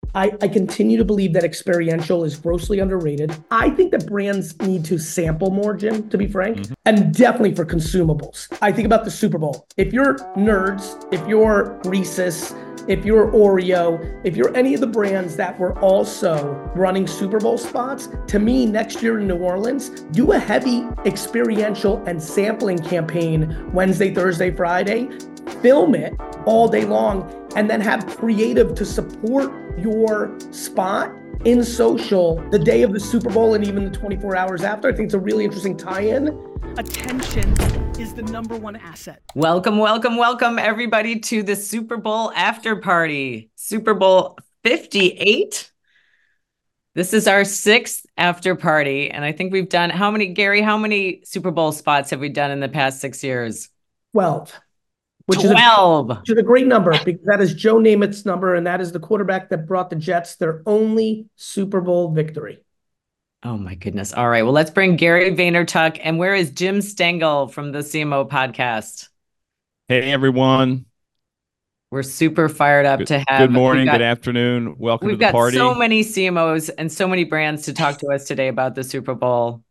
I continue to believe that experiential is grossly underrated. I think that brands need to sample more, Jim, to be frank, and definitely for consumables. I think about the Super Bowl. If you're Nerds, if you're Reese's, if you're Oreo, if you're any of the brands that were also running Super Bowl spots, to me, next year in New Orleans, do a heavy experiential and sampling campaign Wednesday, Thursday, Friday, film it all day long, and then have creative to support your spot in social the day of the Super Bowl and even the 24 hours after. I think it's a really interesting tie-in. Attention is the number one asset. Welcome, everybody, to the Super Bowl after party. Super Bowl 58. This is our 6th after party. And I think we've done, how many Super Bowl spots have we done in the past 6 years? 12. 12. Which is a great number, because that is Joe Namath's number, and that is the quarterback that brought the Jets their only Super Bowl victory. Oh my goodness. All right. Well, let's bring Gary Vaynerchuk. And where is Jim Stengel from the CMO podcast? Hey, everyone. We're super fired up to have. Good morning, good afternoon. Welcome to the party. We've got so many CMOs and so many brands to talk to us today about the Super Bowl.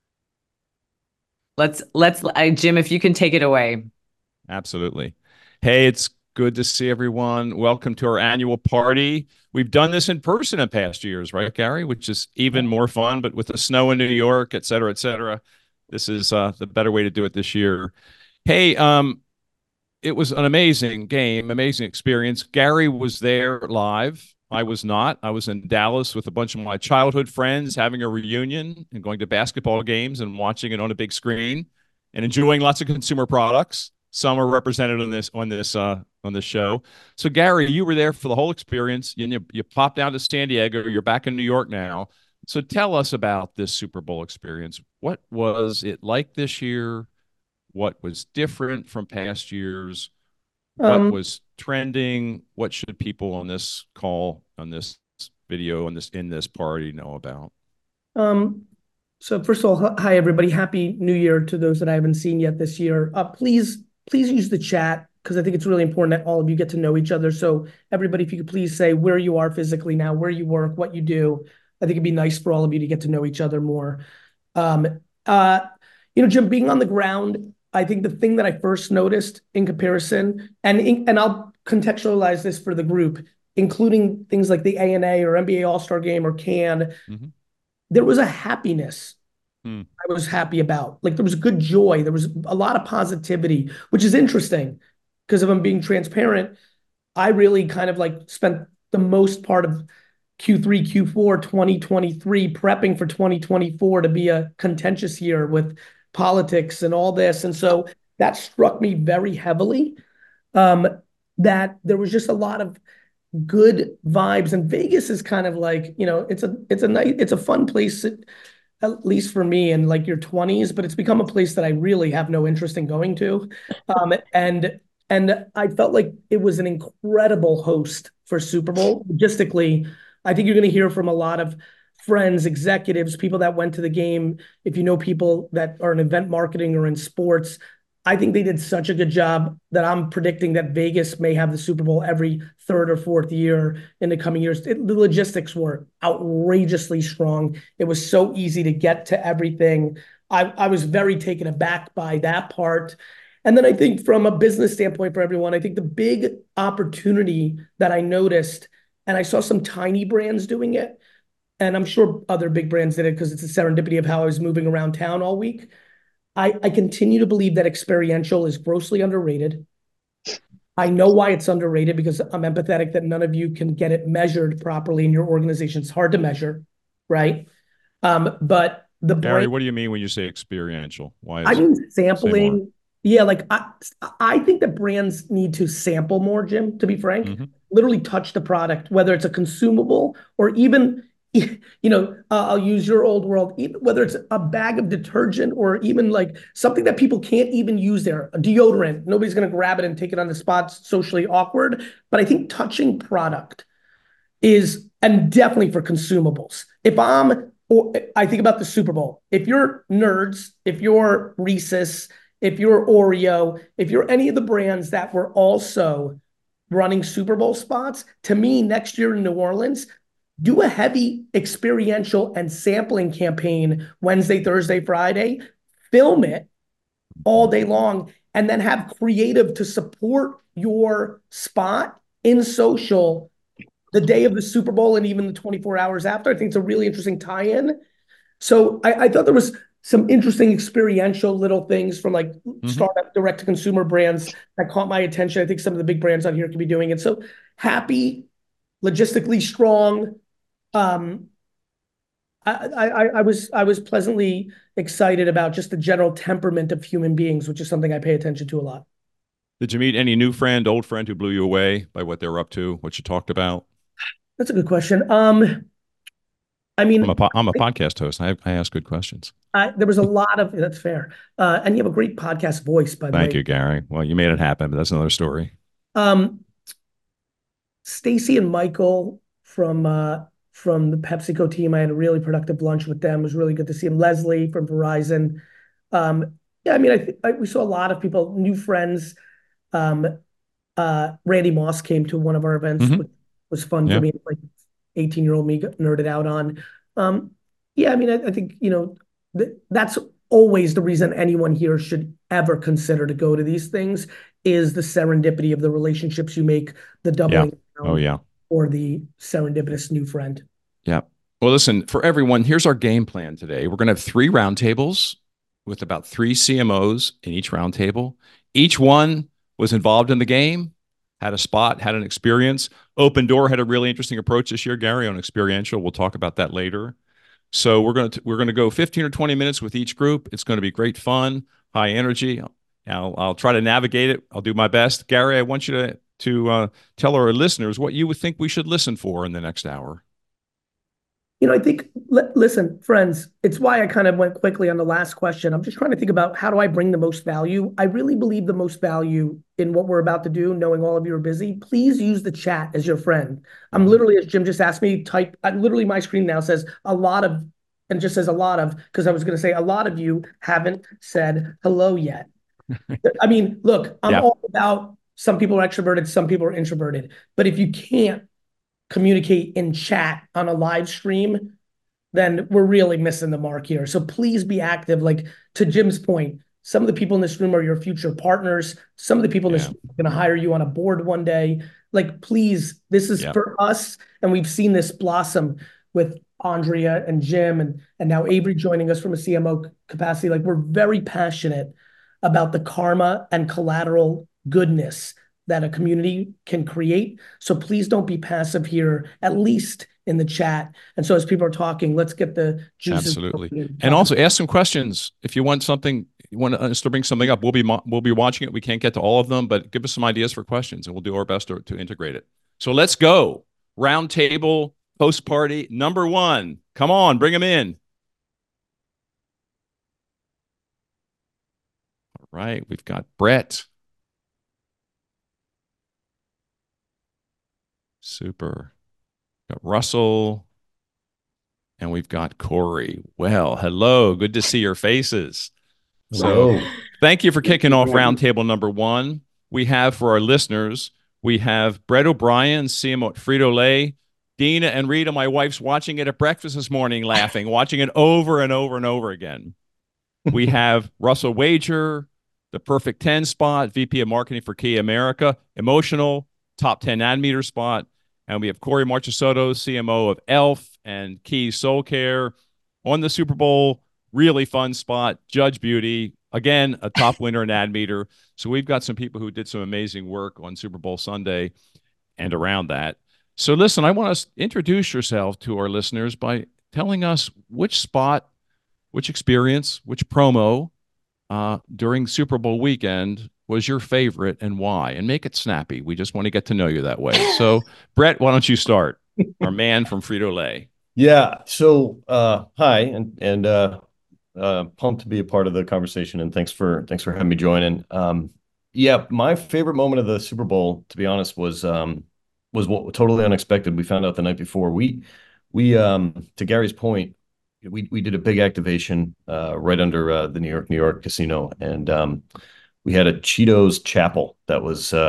Jim, if you can take it away. Absolutely. Hey, it's good to see everyone. Welcome to our annual party. We've done this in person in past years, right, Gary? Which is even more fun, but with the snow in New York, et cetera, this is the better way to do it this year. Hey, it was an amazing game, amazing experience. Gary was there live. I was not. I was in Dallas with a bunch of my childhood friends having a reunion and going to basketball games and watching it on a big screen and enjoying lots of consumer products. Some are represented on this show. So Gary, you were there for the whole experience. You popped down to San Diego. You're back in New York now. So tell us about this Super Bowl experience. What was it like this year? What was different from past years? What was trending? What should people on this call, on this video, in this party know about? So first of all, hi everybody. Happy New Year to those that I haven't seen yet this year. Please use the chat, because I think it's really important that all of you get to know each other. So everybody, if you could please say where you are physically now, where you work, what you do. I think it'd be nice for all of you to get to know each other more. Jim, being on the ground, I think the thing that I first noticed in comparison, and I'll contextualize this for the group, including things like the ANA or NBA All-Star Game or Cannes, there was a happiness I was happy about. Like, there was good joy. There was a lot of positivity, which is interesting, because if I'm being transparent, I really kind of like spent the most part of Q3, Q4, 2023 prepping for 2024 to be a contentious year with politics and all this. And so that struck me very heavily, that there was just a lot of good vibes. And Vegas is kind of like, it's a fun place, at least for me in like your 20s, but it's become a place that I really have no interest in going to. And I felt like it was an incredible host for Super Bowl. Logistically, I think you're going to hear from a lot of friends, executives, people that went to the game. If you know people that are in event marketing or in sports, I think they did such a good job that I'm predicting that Vegas may have the Super Bowl every third or fourth year in the coming years. The logistics were outrageously strong. It was so easy to get to everything. I was very taken aback by that part. And then I think from a business standpoint for everyone, I think the big opportunity that I noticed, and I saw some tiny brands doing it, and I'm sure other big brands did it because it's a serendipity of how I was moving around town all week. I continue to believe that experiential is grossly underrated. I know why it's underrated, because I'm empathetic that none of you can get it measured properly in your organization. It's hard to measure, right? But the Gary, what do you mean when you say experiential? Why is I mean sampling. Yeah, like I think that brands need to sample more, Jim, to be frank. Literally touch the product, whether it's a consumable or even, I'll use your old world, even whether it's a bag of detergent or even like something that people can't even use there, a deodorant. Nobody's going to grab it and take it on the spot, socially awkward. But I think touching product is, and definitely for consumables. I think about the Super Bowl. If you're Nerds, if you're Reese's, if you're Oreo, if you're any of the brands that were also running Super Bowl spots. To me, next year in New Orleans, do a heavy experiential and sampling campaign Wednesday, Thursday, Friday, film it all day long, and then have creative to support your spot in social the day of the Super Bowl and even the 24 hours after. I think it's a really interesting tie-in. So I thought there was some interesting experiential little things from like startup direct to consumer brands that caught my attention. I think some of the big brands on here could be doing it. So happy, logistically strong. I was pleasantly excited about just the general temperament of human beings, which is something I pay attention to a lot. Did you meet any new friend, old friend who blew you away by what they were up to, what you talked about? That's a good question. I mean, I'm a podcast host. I ask good questions. there was a lot of that's fair, and you have a great podcast voice, by the way. Thank you, Gary. Well, you made it happen, but that's another story. Stacy and Michael from the PepsiCo team. I had a really productive lunch with them. It was really good to see them. Leslie from Verizon. Yeah, I mean, we saw a lot of people, new friends. Randy Moss came to one of our events, which was fun for me. Like 18-year-old me nerded out on. Yeah, I mean, I think, that's always the reason anyone here should ever consider to go to these things is the serendipity of the relationships you make, the doubling or the serendipitous new friend. Yeah. Well, listen, for everyone, here's our game plan today. We're going to have 3 roundtables with about 3 CMOs in each roundtable. Each one was involved in the game, had a spot, had an experience. Open Door had a really interesting approach this year, Gary, on experiential. We'll talk about that later. So we're going to go 15 or 20 minutes with each group. It's going to be great fun, high energy. I'll try to navigate it. I'll do my best. Gary, I want you to tell our listeners what you would think we should listen for in the next hour. I think, listen, friends, it's why I kind of went quickly on the last question. I'm just trying to think about how do I bring the most value? I really believe the most value in what we're about to do, knowing all of you are busy. Please use the chat as your friend. I'm literally, as Jim just asked me, literally my screen now says a lot of, and just says a lot of, because I was going to say a lot of you haven't said hello yet. I mean, look, I'm all about some people are extroverted, some people are introverted. But if you can't communicate in chat on a live stream, then we're really missing the mark here. So please be active. Like to Jim's point, some of the people in this room are your future partners. Some of the people in this room are going to hire you on a board one day. Like, please, this is for us. And we've seen this blossom with Andrea and Jim and now Avery joining us from a CMO capacity. Like we're very passionate about the karma and collateral goodness that a community can create. So please don't be passive here, at least in the chat. And so as people are talking, let's get the juices. Absolutely. And also ask some questions. If you want something, you want us to bring something up, we'll be watching it. We can't get to all of them, but give us some ideas for questions and we'll do our best to integrate it. So let's go. Round table, post party, number 1. Come on, bring them in. All right, we've got Brett. Super. We've got Russell. And we've got Corey. Well, hello. Good to see your faces. Hello. So thank you for kicking off roundtable number 1. We have for our listeners, we have Brett O'Brien, CMO at Frito-Lay. Dina and Rita, my wife's watching it at breakfast this morning, laughing, watching it over and over and over again. We have Russell Wager, the Perfect 10 spot, VP of Marketing for Kia America, emotional, top 10 nanometer spot. And we have Corey Marchesotto, CMO of Elf and Key Soul Care. On the Super Bowl, really fun spot, Judge Beauty. Again, a top winner in nanometer. So we've got some people who did some amazing work on Super Bowl Sunday and around that. So listen, I want to introduce yourself to our listeners by telling us which spot, which experience, which promo during Super Bowl weekend was your favorite and why, and make it snappy. We just want to get to know you that way. So Brett, why don't you start? Our man from Frito-Lay. Yeah. So hi, and pumped to be a part of the conversation, and thanks for having me join in. Yeah, my favorite moment of the Super Bowl, to be honest, was what totally unexpected. We found out the night before. We to Gary's point, we did a big activation right under the New York Casino, and we had a Cheetos chapel that was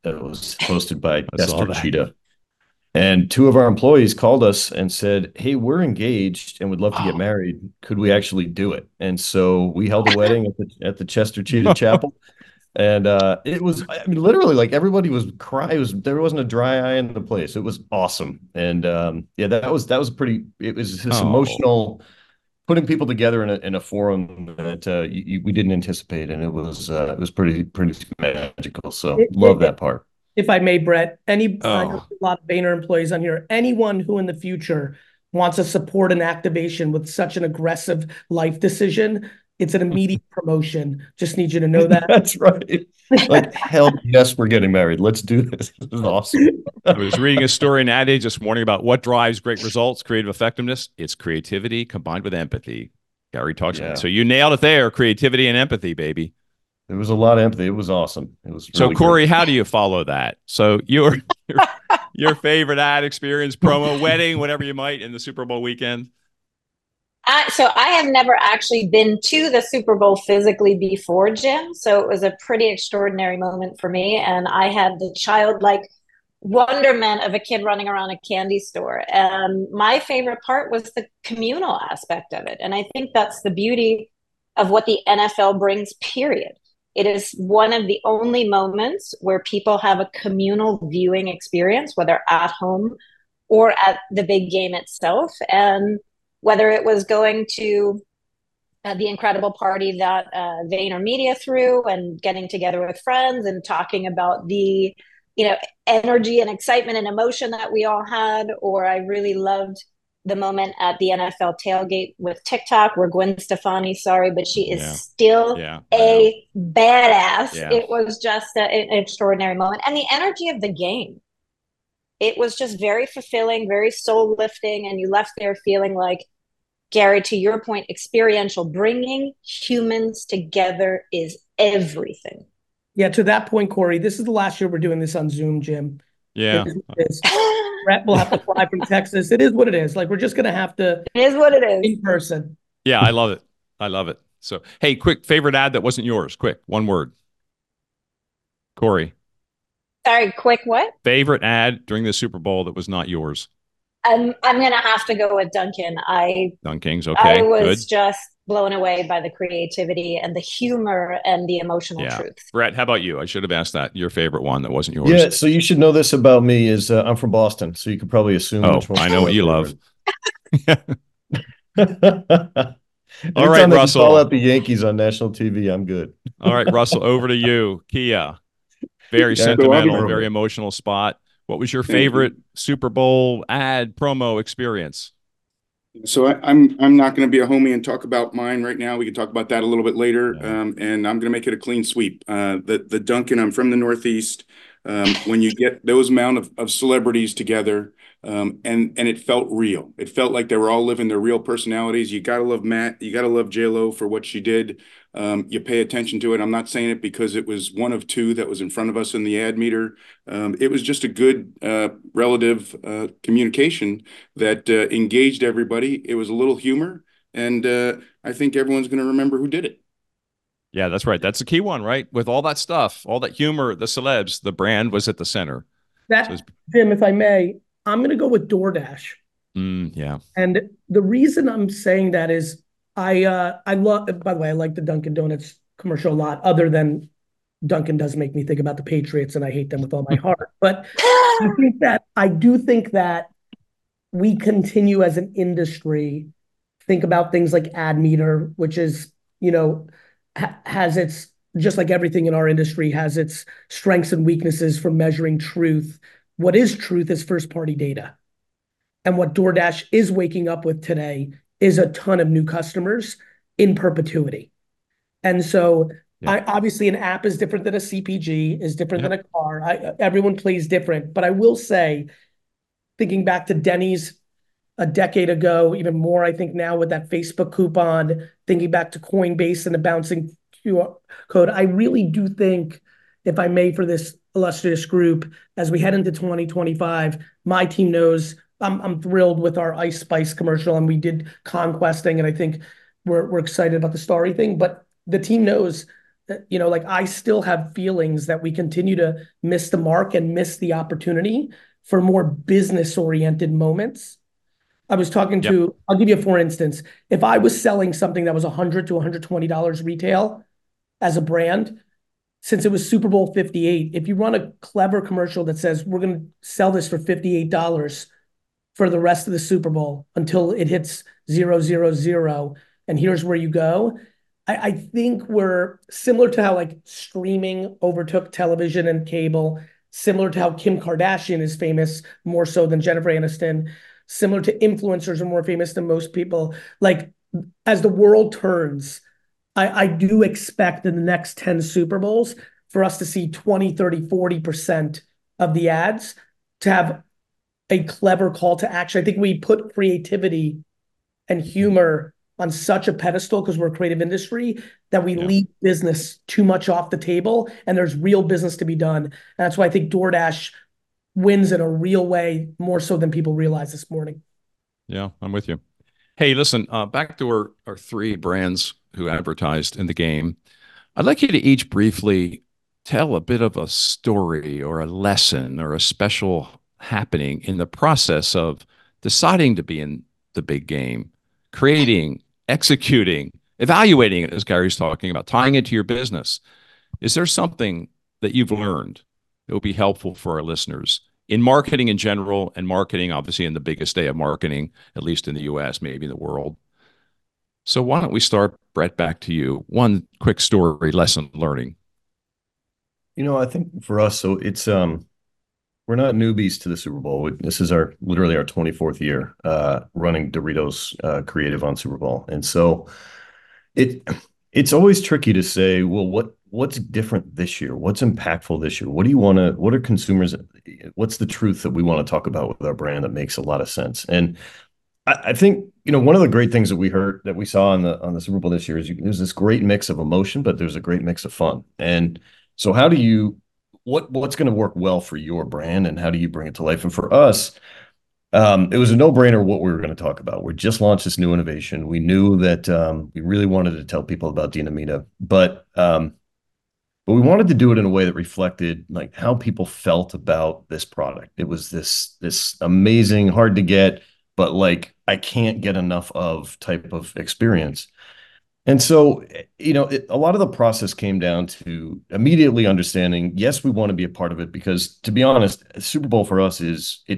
that was hosted by I saw Chester that. Cheetah. And two of our employees called us and said, "Hey, we're engaged and would love to get Oh. married. Could we actually do it?" And so we held a wedding at the Chester Cheetah Chapel. And it was, I mean, literally like everybody was crying. There wasn't a dry eye in the place. It was awesome. And yeah, that was pretty, it was this Oh. emotional putting people together in a forum that we didn't anticipate. And it was pretty magical. So love that part. If I may, Brett, I know Oh. a lot of Vayner employees on here. Anyone who in the future wants to support an activation with such an aggressive life decision, it's an immediate promotion. Just need you to know that. That's right. Like, hell yes, we're getting married. Let's do this. This is awesome. I was reading a story in Ad Age this morning about what drives great results, creative effectiveness. It's creativity combined with empathy. Gary talks about it. So you nailed it there. Creativity and empathy, baby. There was a lot of empathy. It was awesome. It was So really Corey, great. how do you follow that? So your favorite ad experience, promo, wedding, whatever you might in the Super Bowl weekend. So I have never actually been to the Super Bowl physically before, Jim. So it was a pretty extraordinary moment for me. And I had the childlike wonderment of a kid running around a candy store. And my favorite part was the communal aspect of it. And I think that's the beauty of what the NFL brings, period. It is one of the only moments where people have a communal viewing experience, whether at home or at the big game itself. And whether it was going to the incredible party that VaynerMedia threw and getting together with friends and talking about the, energy and excitement and emotion that we all had, or I really loved the moment at the NFL tailgate with TikTok where Gwen Stefani, sorry, but she is still a badass. Yeah. It was just an extraordinary moment. And the energy of the game. It was just very fulfilling, very soul lifting. And you left there feeling like, Gary, to your point, experiential, bringing humans together is everything. Yeah, to that point, Corey, this is the last year we're doing this on Zoom, Jim. Yeah. It is. Brett will have to fly from Texas. It is what it is. Like, we're just going to have to. It is what it is. In person. Yeah, I love it. I love it. So, hey, quick favorite ad that wasn't yours. Quick, one word. Corey. Sorry, quick what? Favorite ad during the Super Bowl that was not yours. I'm going to have to go with Dunkin'. Dunkin's okay. I was good. just blown away by the creativity and the humor and the emotional truth. Brett, how about you? I should have asked that. Your favorite one that wasn't yours. Yeah, so you should know this about me is I'm from Boston, so you could probably assume. which one I know what you love. All right, Russell. Call out the Yankees on national TV. I'm good. All right, Russell, over to you. Kia. Very sentimental, very emotional spot. What was your favorite Super Bowl ad promo experience? So I'm not going to be a homie and talk about mine right now. We can talk about that a little bit later. And I'm going to make it a clean sweep. The Dunkin', I'm from the Northeast. When you get those amount of celebrities together, and it felt real. It felt like they were all living their real personalities. You got to love Matt. You got to love J-Lo for what she did. You pay attention to it. I'm not saying it because it was one of two that was in front of us in the ad meter. It was just a good relative communication that engaged everybody. It was a little humor, and I think everyone's going to remember who did it. Yeah, that's right. That's the key one, right? With all that stuff, all that humor, the celebs, the brand was at the center. Jim, if I may, I'm going to go with DoorDash. Yeah. And the reason I'm saying that is I love, by the way, I like the Dunkin' Donuts commercial a lot, other than Dunkin' does make me think about the Patriots and I hate them with all my heart. But I do think that we continue as an industry, think about things like Ad Meter, which is, has its, just like everything in our industry, has its strengths and weaknesses for measuring truth. What is truth is first party data. And what DoorDash is waking up with today is a ton of new customers in perpetuity. And so obviously an app is different than a CPG, is different than a car. Everyone plays different. But I will say, thinking back to Denny's a decade ago, even more, I think now with that Facebook coupon, thinking back to Coinbase and the bouncing QR code, I really do think, if I may, for this illustrious group, as we head into 2025, my team knows I'm thrilled with our Ice Spice commercial, and we did conquesting, and I think we're excited about the Starry thing. But the team knows like I still have feelings that we continue to miss the mark and miss the opportunity for more business-oriented moments. I was talking Yep. to, I'll give you, for instance, if I was selling something that was $100 to $120 retail as a brand, since it was Super Bowl 58, if you run a clever commercial that says, we're going to sell this for $58 for the rest of the Super Bowl until it hits 000, and here's where you go. I think we're similar to how like streaming overtook television and cable, similar to how Kim Kardashian is famous more so than Jennifer Aniston, similar to influencers are more famous than most people. Like as the world turns, I do expect in the next 10 Super Bowls for us to see 20, 30, 40% of the ads to have a clever call to action. I think we put creativity and humor on such a pedestal because we're a creative industry that we leave business too much off the table, and there's real business to be done. And that's why I think DoorDash wins in a real way more so than people realize this morning. Yeah, I'm with you. Hey, listen, back to our three brands who advertised in the game. I'd like you to each briefly tell a bit of a story or a lesson or a special happening in the process of deciding to be in the big game, creating, executing, evaluating it, as Gary's talking about, tying it to your business. Is there something that you've learned that will be helpful for our listeners in marketing in general, and marketing obviously in the biggest day of marketing, at least in the US, maybe in the world? So why don't we start, Brett, back to you. One quick story, lesson learning. I think for us, so it's we're not newbies to the Super Bowl. This is literally our 24th year running Doritos creative on Super Bowl. And so it's always tricky to say, well, what's different this year? What's impactful this year? What are consumers, what's the truth that we want to talk about with our brand that makes a lot of sense? And I think, one of the great things that we saw on the Super Bowl this year is there's this great mix of emotion, but there's a great mix of fun. And so what's going to work well for your brand, and how do you bring it to life? And for us, it was a no-brainer what we were going to talk about. We just launched this new innovation. We knew that we really wanted to tell people about Dinamita, but we wanted to do it in a way that reflected like how people felt about this product. It was this amazing, hard to get, but like I can't get enough of type of experience. And so, a lot of the process came down to immediately understanding, yes, we want to be a part of it, because to be honest, Super Bowl for us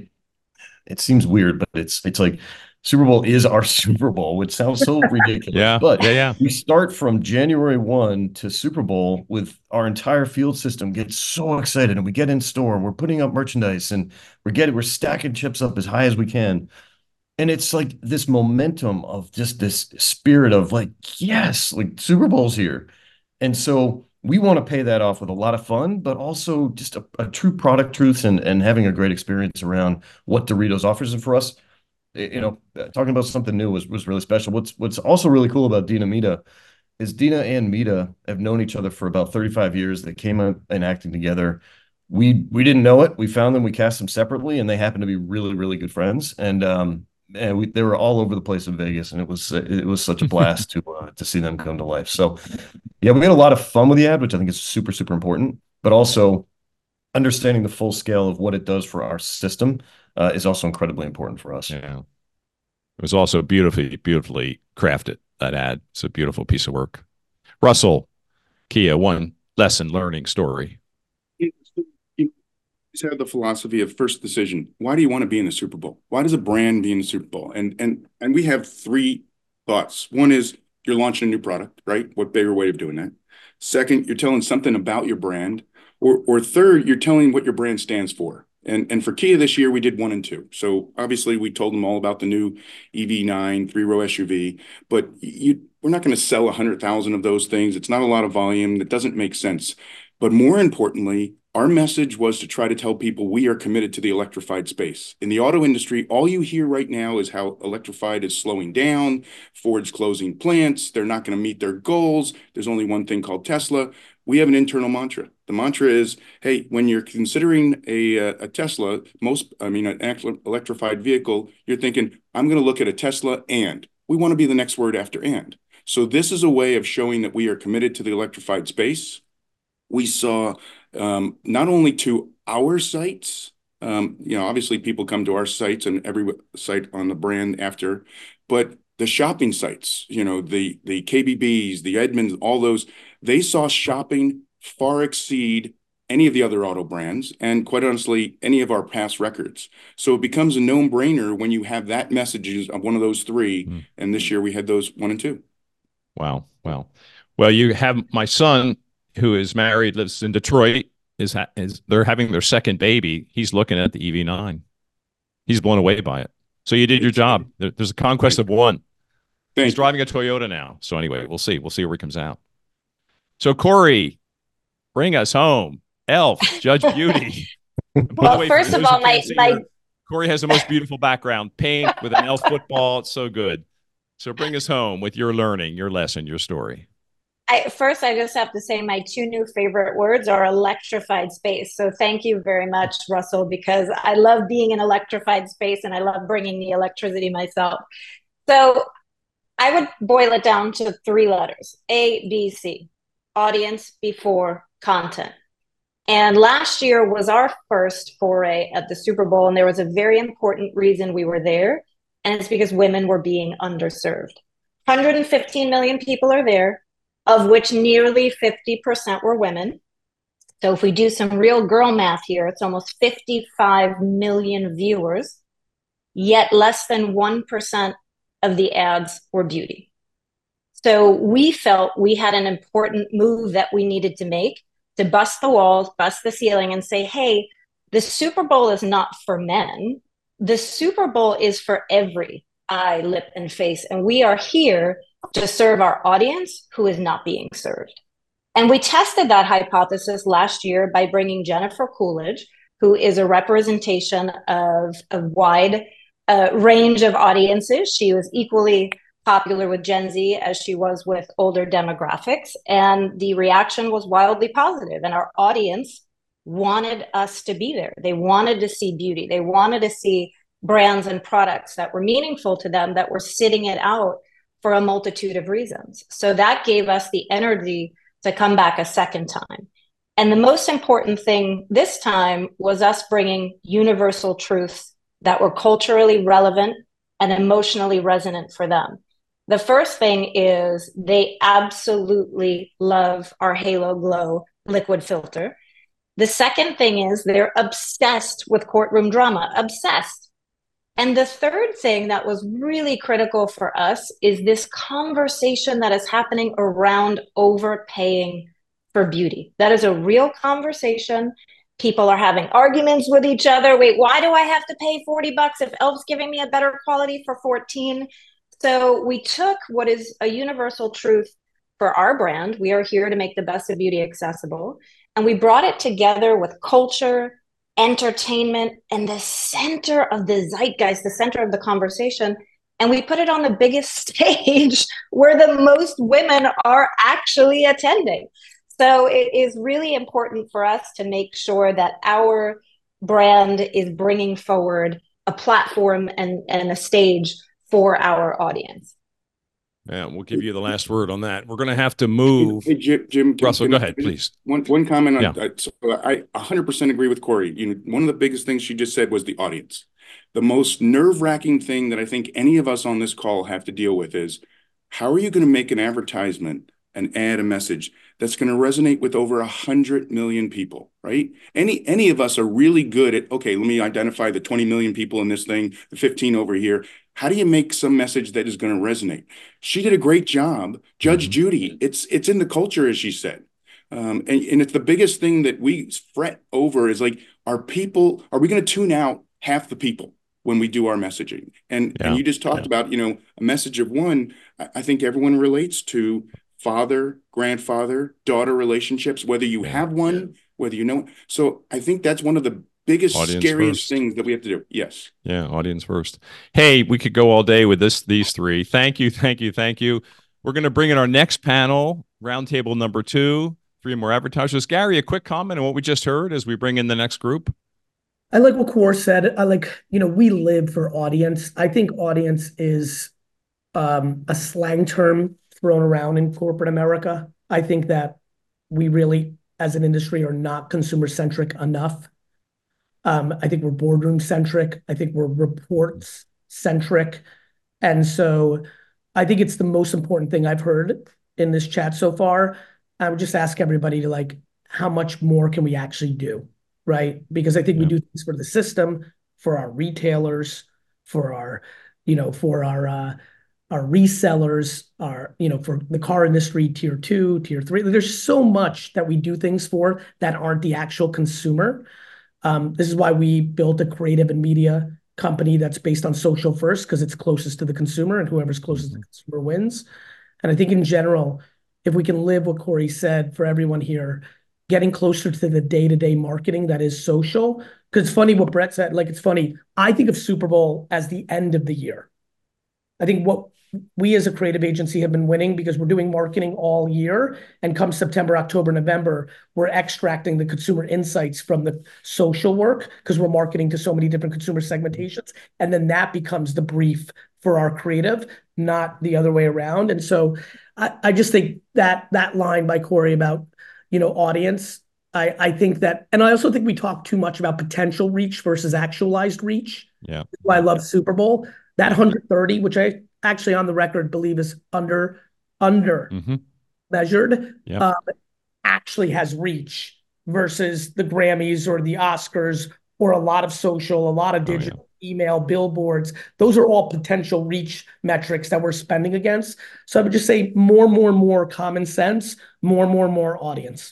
it seems weird, but it's like Super Bowl is our Super Bowl, which sounds so ridiculous. But we start from January 1 to Super Bowl with our entire field system gets so excited, and we get in store and we're putting up merchandise and we're stacking chips up as high as we can. And it's like this momentum of just this spirit of like, yes, like Super Bowl's here. And so we want to pay that off with a lot of fun, but also just a true product truth and having a great experience around what Doritos offers. And for us, talking about something new was really special. What's also really cool about Dinamita is Dina and Mita have known each other for about 35 years. They came out and acting together. We didn't know it. We found them, we cast them separately, and they happen to be really, really good friends. And they were all over the place in Vegas, and it was such a blast to see them come to life. So, yeah, we had a lot of fun with the ad, which I think is super, super important. But also, understanding the full scale of what it does for our system is also incredibly important for us. Yeah, it was also beautifully, beautifully crafted. That ad, it's a beautiful piece of work. Russell, Kia, one lesson learning story. Have the philosophy of first decision. Why do you want to be in the Super Bowl? Why does a brand be in the Super Bowl? And we have three thoughts. One is you're launching a new product, right? What bigger way of doing that? Second, you're telling something about your brand, or third, you're telling what your brand stands for. And for Kia this year, we did 1 and 2. So obviously, we told them all about the new EV9 3-row SUV, but we're not going to sell 100,000 of those things. It's not a lot of volume. That doesn't make sense. But more importantly, our message was to try to tell people we are committed to the electrified space. In the auto industry, all you hear right now is how electrified is slowing down, Ford's closing plants, they're not going to meet their goals, there's only one thing called Tesla. We have an internal mantra. The mantra is, hey, when you're considering a Tesla, an electrified vehicle, you're thinking, I'm going to look at a Tesla and. We want to be the next word after and. So this is a way of showing that we are committed to the electrified space. We saw not only to our sites, obviously people come to our sites and every site on the brand after, but the shopping sites, the KBBs, the Edmunds, all those, they saw shopping far exceed any of the other auto brands and quite honestly, any of our past records. So it becomes a no-brainer when you have that messages of one of those three. And this year we had those 1 and 2. Wow. Wow. Well, you have my son who is married, lives in Detroit, they're having their second baby. He's looking at the EV9. He's blown away by it. So you did your job. There's a conquest of one. He's driving a Toyota now. So anyway, we'll see. We'll see where he comes out. So Corey, bring us home. Elf, Judge Beauty. Well, first of all, Corey has the most beautiful background, paint with an elf football. It's so good. So bring us home with your learning, your lesson, your story. First, I just have to say my 2 new favorite words are electrified space. So thank you very much, Russell, because I love being in electrified space and I love bringing the electricity myself. So I would boil it down to 3 letters, ABC, audience before content. And last year was our first foray at the Super Bowl, and there was a very important reason we were there, and it's because women were being underserved. 115 million people are there, of which nearly 50% were women. So if we do some real girl math here, it's almost 55 million viewers, yet less than 1% of the ads were beauty. So we felt we had an important move that we needed to make to bust the walls, bust the ceiling, and say, hey, the Super Bowl is not for men. The Super Bowl is for every eye, lip, and face. And we are here to serve our audience who is not being served. And we tested that hypothesis last year by bringing Jennifer Coolidge, who is a representation of a wide range of audiences. She was equally popular with Gen Z as she was with older demographics. And the reaction was wildly positive. And our audience wanted us to be there. They wanted to see beauty. They wanted to see brands and products that were meaningful to them, that were sitting it out for a multitude of reasons. So that gave us the energy to come back a second time. And the most important thing this time was us bringing universal truths that were culturally relevant and emotionally resonant for them. The first thing is they absolutely love our Halo Glow liquid filter. The second thing is they're obsessed with courtroom drama, obsessed. And the third thing that was really critical for us is this conversation that is happening around overpaying for beauty. That is a real conversation. People are having arguments with each other. Wait, why do I have to pay $40 if Elf's giving me a better quality for 14? So we took what is a universal truth for our brand. We are here to make the best of beauty accessible. And we brought it together with culture, entertainment, and the center of the zeitgeist, the center of the conversation. And we put it on the biggest stage where the most women are actually attending. So it is really important for us to make sure that our brand is bringing forward a platform and a stage for our audience. Yeah, we'll give you the last word on that. We're going to have to move. Hey, Jim, Russell, go ahead, please. One comment on that. So I 100% agree with Corey. One of the biggest things she just said was the audience. The most nerve-wracking thing that I think any of us on this call have to deal with is, how are you going to make an advertisement and add a message that's going to resonate with over 100 million people, right? Any of us are really good at, okay, let me identify the 20 million people in this thing, the 15 over here. How do you make some message that is going to resonate? She did a great job. Judge Judy, it's in the culture, as she said. And it's the biggest thing that we fret over is like, are we going to tune out half the people when we do our messaging? And you just talked about, a message of one. I think everyone relates to father, grandfather, daughter relationships, whether you have one, whether you know. So I think that's one of the biggest, scariest things that we have to do. Yes. Yeah. Audience first. Hey, we could go all day with these three. Thank you. We're going to bring in our next panel, roundtable number 2, 3 more advertisers. Gary, a quick comment on what we just heard as we bring in the next group. I like what Kor said. I like, we live for audience. I think audience is a slang term thrown around in corporate America. I think that we really, as an industry, are not consumer centric enough. I think we're boardroom centric. I think we're reports centric. And so I think it's the most important thing I've heard in this chat so far. I would just ask everybody to like, how much more can we actually do? Right? Because I think we do things for the system, for our retailers, for our, for our resellers, for the car industry, tier 2, tier 3. There's so much that we do things for that aren't the actual consumer. This is why we built a creative and media company that's based on social first, because it's closest to the consumer, and whoever's closest to the consumer wins. And I think in general, if we can live what Corey said for everyone here, getting closer to the day-to-day marketing that is social. Because it's funny what Brett said. Like, it's funny. I think of Super Bowl as the end of the year. I think what we as a creative agency have been winning because we're doing marketing all year. And come September, October, November, we're extracting the consumer insights from the social work because we're marketing to so many different consumer segmentations. And then that becomes the brief for our creative, not the other way around. And so I just think that line by Corey about, audience, I think that, and I also think we talk too much about potential reach versus actualized reach. Yeah. That's why I love Super Bowl. That 130, which I actually on the record believe is under measured, actually has reach versus the Grammys or the Oscars or a lot of social, a lot of digital, email, billboards. Those are all potential reach metrics that we're spending against. So I would just say more common sense, more audience.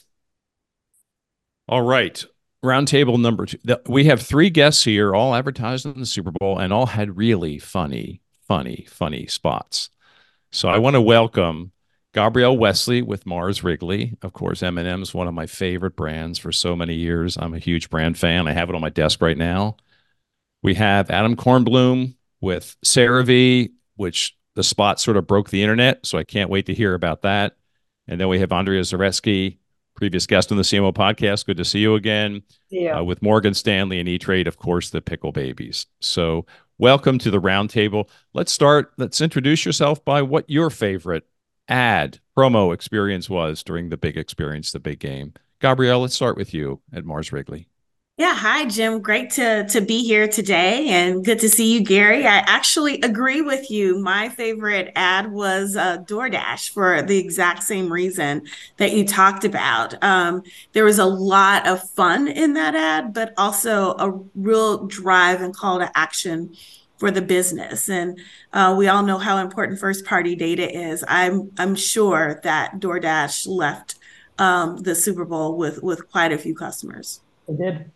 All right. Roundtable number 2. We have 3 guests here, all advertised in the Super Bowl, and all had really funny spots. So I want to welcome Gabrielle Wesley with Mars Wrigley. Of course, M&M is one of my favorite brands for so many years. I'm a huge brand fan. I have it on my desk right now. We have Adam Kornblum with CeraVe, which the spot sort of broke the internet, so I can't wait to hear about that. And then we have Andrea Zareski, previous guest on the CMO podcast. Good to see you again. Yeah. With Morgan Stanley and E-Trade, of course, the Pickle Babies. So welcome to the roundtable. Let's introduce yourself by what your favorite ad promo experience was during the big experience, the big game. Gabrielle, let's start with you at Mars Wrigley. Yeah, hi, Jim. Great to be here today, and good to see you, Gary. I actually agree with you. My favorite ad was DoorDash for the exact same reason that you talked about. There was a lot of fun in that ad, but also a real drive and call to action for the business. And we all know how important first-party data is. I'm sure that DoorDash left the Super Bowl with quite a few customers. It did.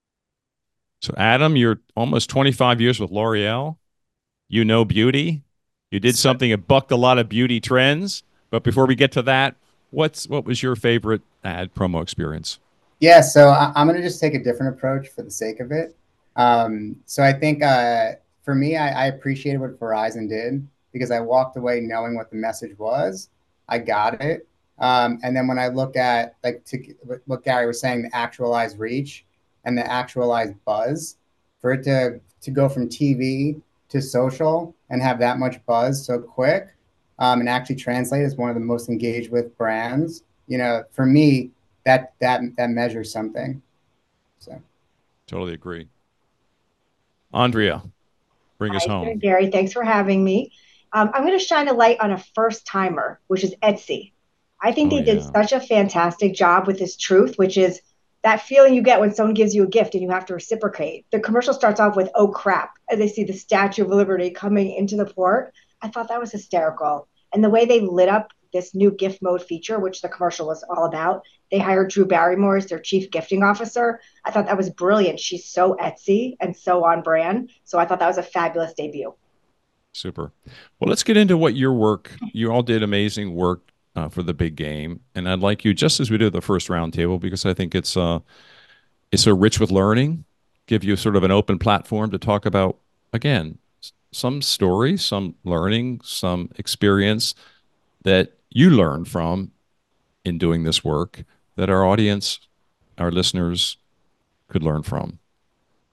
So, Adam, you're almost 25 years with L'Oreal. You know beauty. You did something that bucked a lot of beauty trends. But before we get to that, what was your favorite ad promo experience? Yeah, so I'm going to just take a different approach for the sake of it. So I think for me, I appreciated what Verizon did because I walked away knowing what the message was. I got it. And then when I look at what Gary was saying, the actualized reach and the actualized buzz, for it to go from TV to social and have that much buzz so quick, and actually translate as one of the most engaged with brands, for me, that measures something. So totally agree. Andrea, bring us home. Gary, thanks for having me. I'm going to shine a light on a first timer, which is Etsy. I think they did such a fantastic job with this truth, which is that feeling you get when someone gives you a gift and you have to reciprocate. The commercial starts off with, "Oh crap," as they see the Statue of Liberty coming into the port. I thought that was hysterical. And the way they lit up this new gift mode feature, which the commercial was all about, they hired Drew Barrymore as their chief gifting officer. I thought that was brilliant. She's so Etsy and so on brand. So I thought that was a fabulous debut. Super. Well, let's get into what your work, you all did amazing work for the big game. And I'd like you, just as we did the first roundtable, because I think it's so rich with learning, give you sort of an open platform to talk about, again, some story, some learning, some experience that you learned from in doing this work that our audience, our listeners could learn from.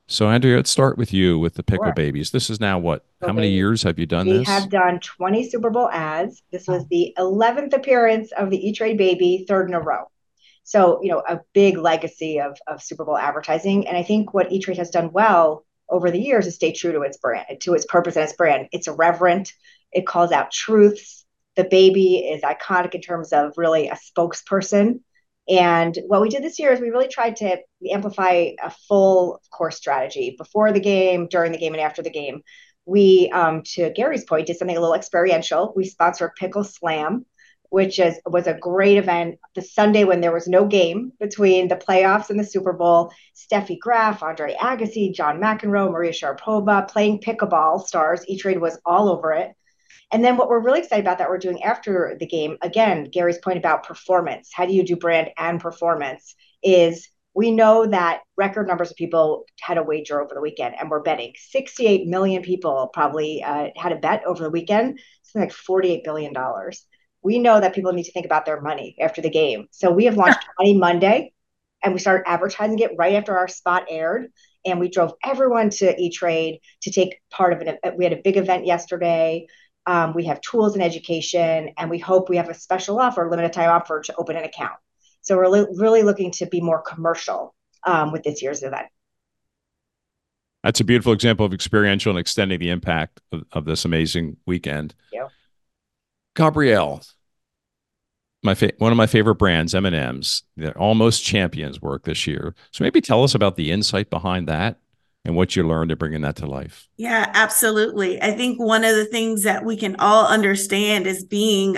So Andrea, let's start with you with the Pickle Sure. Babies. This is now what? So How many they, years have you done we this? have done 20 Super Bowl ads. This was the 11th appearance of the E-Trade Baby, third in a row. So, a big legacy of Super Bowl advertising. And I think what E-Trade has done well over the years is stay true to its brand, to its purpose and its brand. It's irreverent. It calls out truths. The baby is iconic in terms of really a spokesperson. And what we did this year is we really tried to amplify a full course strategy before the game, during the game, and after the game. We, to Gary's point, did something a little experiential. We sponsored Pickle Slam, which was a great event. The Sunday when there was no game between the playoffs and the Super Bowl, Steffi Graf, Andre Agassi, John McEnroe, Maria Sharapova playing pickleball stars. E-Trade was all over it. And then what we're really excited about that we're doing after the game, again, Gary's point about performance, how do you do brand and performance, is we know that record numbers of people had a wager over the weekend, and we're betting 68 million people probably had a bet over the weekend, something like $48 billion. We know that people need to think about their money after the game. So we have launched 20 Monday, and we started advertising it right after our spot aired. And we drove everyone to E-Trade to take part of it. We had a big event yesterday. We have tools and education, and we hope we have a special offer, limited time offer to open an account. So we're really looking to be more commercial with this year's event. That's a beautiful example of experiential and extending the impact of this amazing weekend. Yeah. Gabrielle, one of my favorite brands, M&M's, they're almost champions work this year. So maybe tell us about the insight behind that and what you learned in bringing that to life. Yeah, absolutely. I think one of the things that we can all understand is being,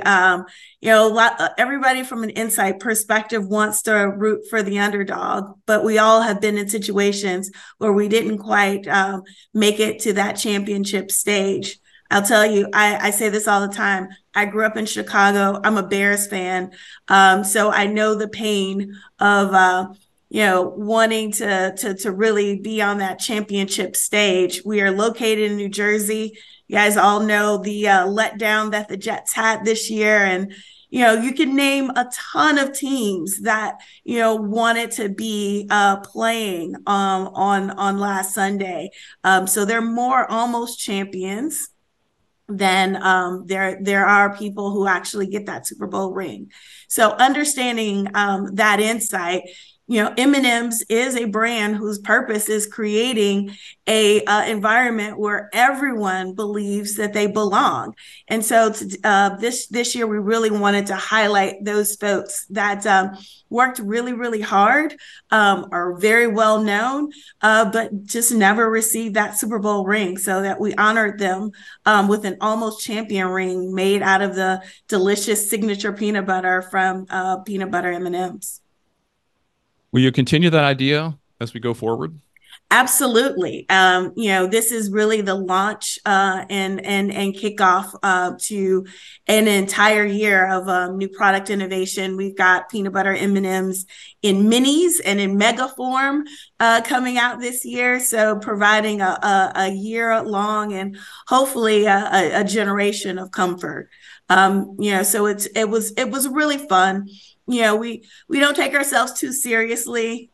everybody from an insight perspective wants to root for the underdog, but we all have been in situations where we didn't quite make it to that championship stage. I'll tell you, I say this all the time. I grew up in Chicago. I'm a Bears fan. So I know the pain of, wanting to really be on that championship stage. We are located in New Jersey. You guys all know the letdown that the Jets had this year. And, you can name a ton of teams that, wanted to be playing on last Sunday. So they're more almost champions than there are people who actually get that Super Bowl ring. So understanding that insight, M&M's is a brand whose purpose is creating a environment where everyone believes that they belong. And so this year, we really wanted to highlight those folks that worked really, really hard, are very well known, but just never received that Super Bowl ring, so that we honored them with an almost champion ring made out of the delicious signature peanut butter from Peanut Butter M&M's. Will you continue that idea as we go forward? Absolutely. This is really the launch and kickoff to an entire year of new product innovation. We've got peanut butter M&Ms in minis and in mega form coming out this year. So providing a year long and hopefully a generation of comfort. So it was really fun. We don't take ourselves too seriously,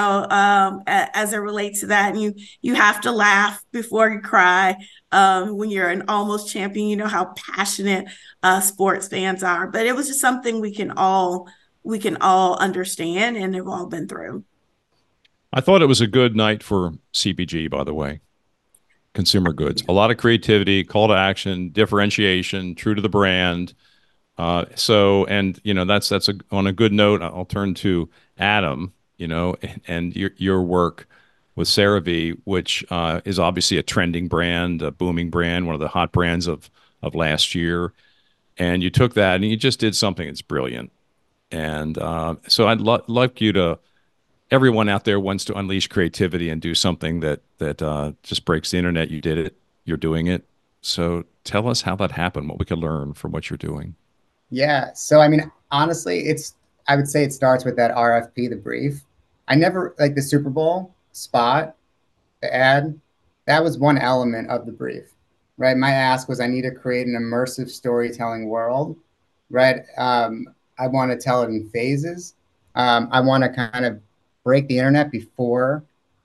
as it relates to that. And you have to laugh before you cry when you're an almost champion. You know how passionate sports fans are. But it was just something we can all understand and have all been through. I thought it was a good night for CPG, by the way. Consumer goods, a lot of creativity, call to action, differentiation, true to the brand. That's on a good note. I'll turn to Adam, and your work with CeraVe, which is obviously a trending brand, a booming brand, one of the hot brands of last year. And you took that and you just did something that's brilliant. And so I'd like you to, everyone out there wants to unleash creativity and do something that just breaks the internet. You did it. You're doing it. So tell us how that happened, what we could learn from what you're doing. Yeah. So, I mean, honestly, I would say it starts with that RFP, the brief. I never, like the Super Bowl spot, the ad, that was one element of the brief, right? My ask was I need to create an immersive storytelling world, right? I want to tell it in phases. I want to kind of break the internet before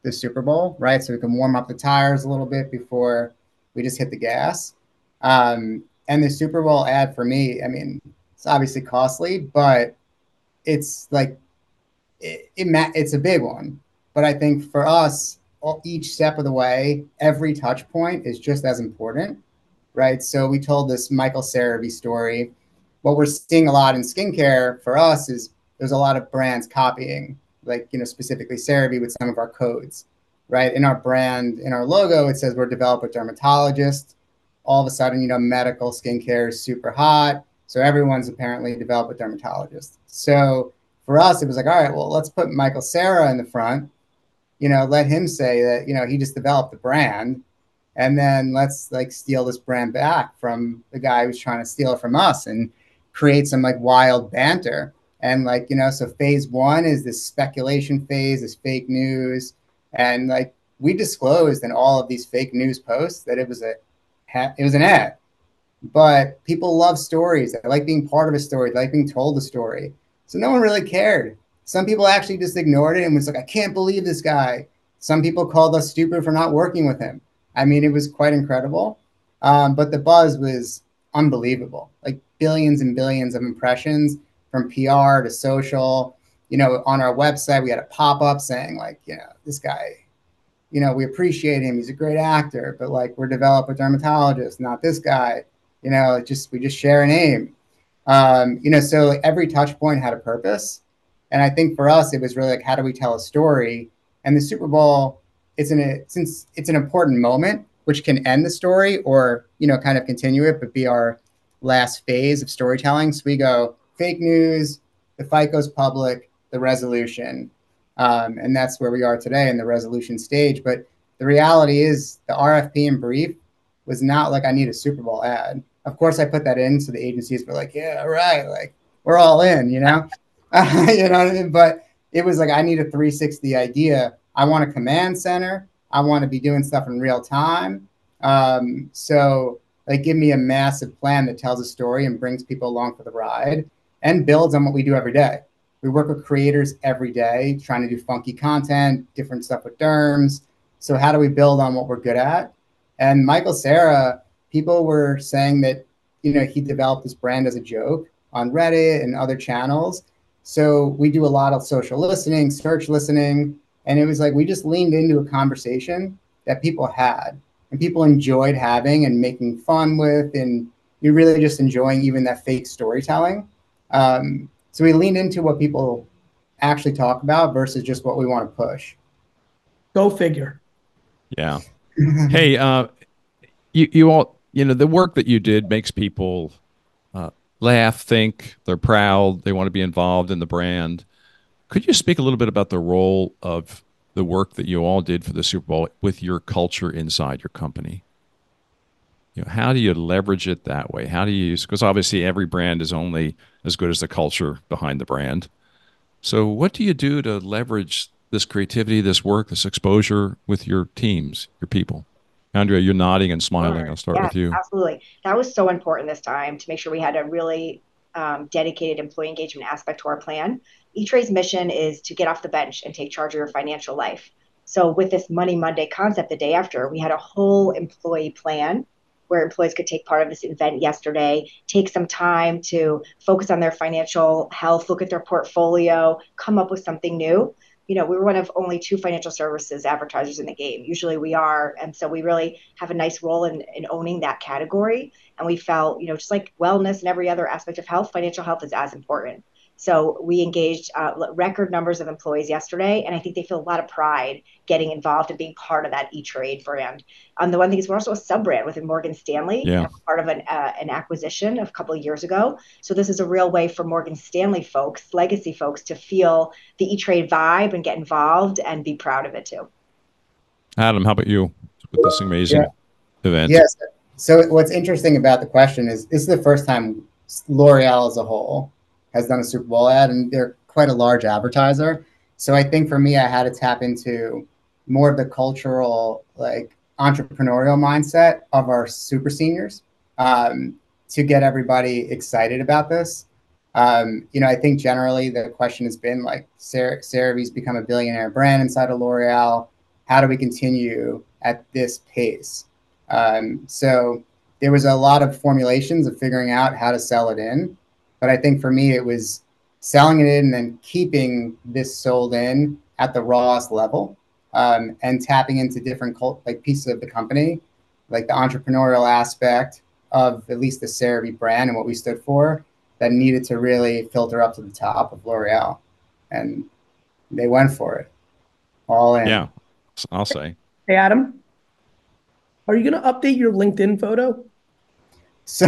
the Super Bowl, right? So we can warm up the tires a little bit before we just hit the gas. And the Super Bowl ad for me, I mean, it's obviously costly, but it's like it's a big one. But I think for us, each step of the way, every touch point is just as important, right? So we told this Michael CeraVe story. What we're seeing a lot in skincare for us is there's a lot of brands copying, like, specifically CeraVe with some of our codes, right? In our brand, in our logo, it says we're developed with dermatologists. All of a sudden, medical skincare is super hot. So everyone's apparently developed with dermatologists. So for us, it was like, all right, well, let's put Michael Cera in the front, let him say that, he just developed the brand. And then let's like steal this brand back from the guy who's trying to steal it from us and create some like wild banter. And like, so phase one is this speculation phase, this fake news. And like we disclosed in all of these fake news posts that it was an ad. But people love stories. They like being part of a story. They like being told a story. So no one really cared. Some people actually just ignored it and was like, I can't believe this guy. Some people called us stupid for not working with him. I mean, it was quite incredible. But the buzz was unbelievable. Like billions and billions of impressions from PR to social. On our website, we had a pop-up saying like, this guy, we appreciate him. He's a great actor, but like we're developed with dermatologists, not this guy. We just share a name. So like every touch point had a purpose. And I think for us, it was really like, how do we tell a story? And the Super Bowl, since it's an important moment, which can end the story or, kind of continue it, but be our last phase of storytelling. So we go fake news, the fight goes public, the resolution. And that's where we are today in the resolution stage. But the reality is the RFP and brief was not like, I need a Super Bowl ad. Of course, I put that in. So the agencies were like, yeah, right. Like we're all in, But it was like, I need a 360 idea. I want a command center. I want to be doing stuff in real time. So like, give me a massive plan that tells a story and brings people along for the ride and builds on what we do every day. We work with creators every day, trying to do funky content, different stuff with derms. So how do we build on what we're good at? And Michael Cera, people were saying that, he developed this brand as a joke on Reddit and other channels. So we do a lot of social listening, search listening. And it was like, we just leaned into a conversation that people had and people enjoyed having and making fun with. And you're really just enjoying even that fake storytelling. So we leaned into what people actually talk about versus just what we want to push. Go figure. Yeah. Hey, you all, the work that you did makes people laugh, think, they're proud, they want to be involved in the brand. Could you speak a little bit about the role of the work that you all did for the Super Bowl with your culture inside your company? How do you leverage it that way? How do you use, because obviously every brand is only as good as the culture behind the brand. So what do you do to leverage this creativity, this work, this exposure with your teams, your people? Andrea, you're nodding and smiling. I'll start with you. Absolutely. That was so important this time to make sure we had a really dedicated employee engagement aspect to our plan. E-Trade's mission is to get off the bench and take charge of your financial life. So with this Money Monday concept the day after, we had a whole employee plan where employees could take part of this event yesterday, take some time to focus on their financial health, look at their portfolio, come up with something new. We were one of only 2 financial services advertisers in the game. Usually we are. And so we really have a nice role in owning that category. And we felt, just like wellness and every other aspect of health, financial health is as important. So we engaged record numbers of employees yesterday, and I think they feel a lot of pride getting involved and being part of that E-Trade brand. The one thing is we're also a sub-brand within Morgan Stanley, part of an acquisition a couple of years ago. So this is a real way for Morgan Stanley folks, legacy folks, to feel the E-Trade vibe and get involved and be proud of it too. Adam, how about you with this amazing event? Yes. So what's interesting about the question is this is the first time L'Oreal as a whole has done a Super Bowl ad, and they're quite a large advertiser. So I think for me, I had to tap into more of the cultural, like entrepreneurial mindset of our super seniors to get everybody excited about this. I think generally the question has been like CeraVe's become a billionaire brand inside of L'Oreal. how do we continue at this pace? So there was a lot of formulations of figuring out how to sell it in. But I think for me, it was selling it in and then keeping this sold in at the rawest level, and tapping into different pieces of the company, like the entrepreneurial aspect of at least the CeraVe brand and what we stood for, that needed to really filter up to the top of L'Oreal. And they went for it. All in. Yeah, I'll say. Hey, Adam, are you going to update your LinkedIn photo? So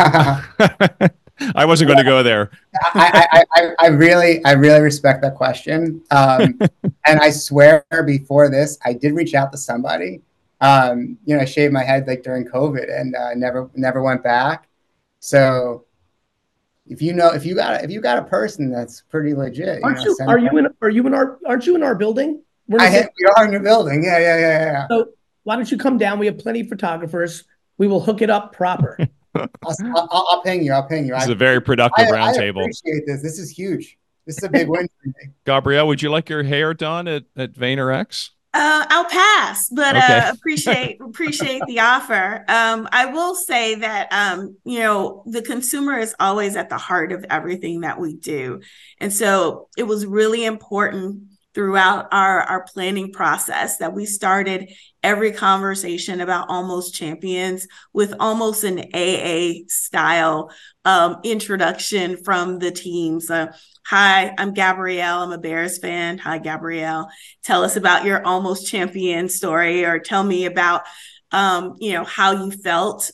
I wasn't going to go there. I really respect that question. And I swear before this, I did reach out to somebody. I shaved my head like during COVID and never went back. So if you got a person that's pretty legit, aren't you in our building? We are in your building. Yeah. So why don't you come down? We have plenty of photographers. We will hook it up proper. I'll ping you. This is a very productive roundtable. I appreciate this. This is huge. This is a big win for me. Gabrielle, would you like your hair done at VaynerX? I'll pass, but okay. appreciate the offer. I will say that the consumer is always at the heart of everything that we do, and so it was really important throughout our planning process that we started every conversation about Almost Champions with almost an AA style introduction from the teams. Hi, I'm Gabrielle. I'm a Bears fan. Hi, Gabrielle. Tell us about your Almost Champion story, or tell me about how you felt,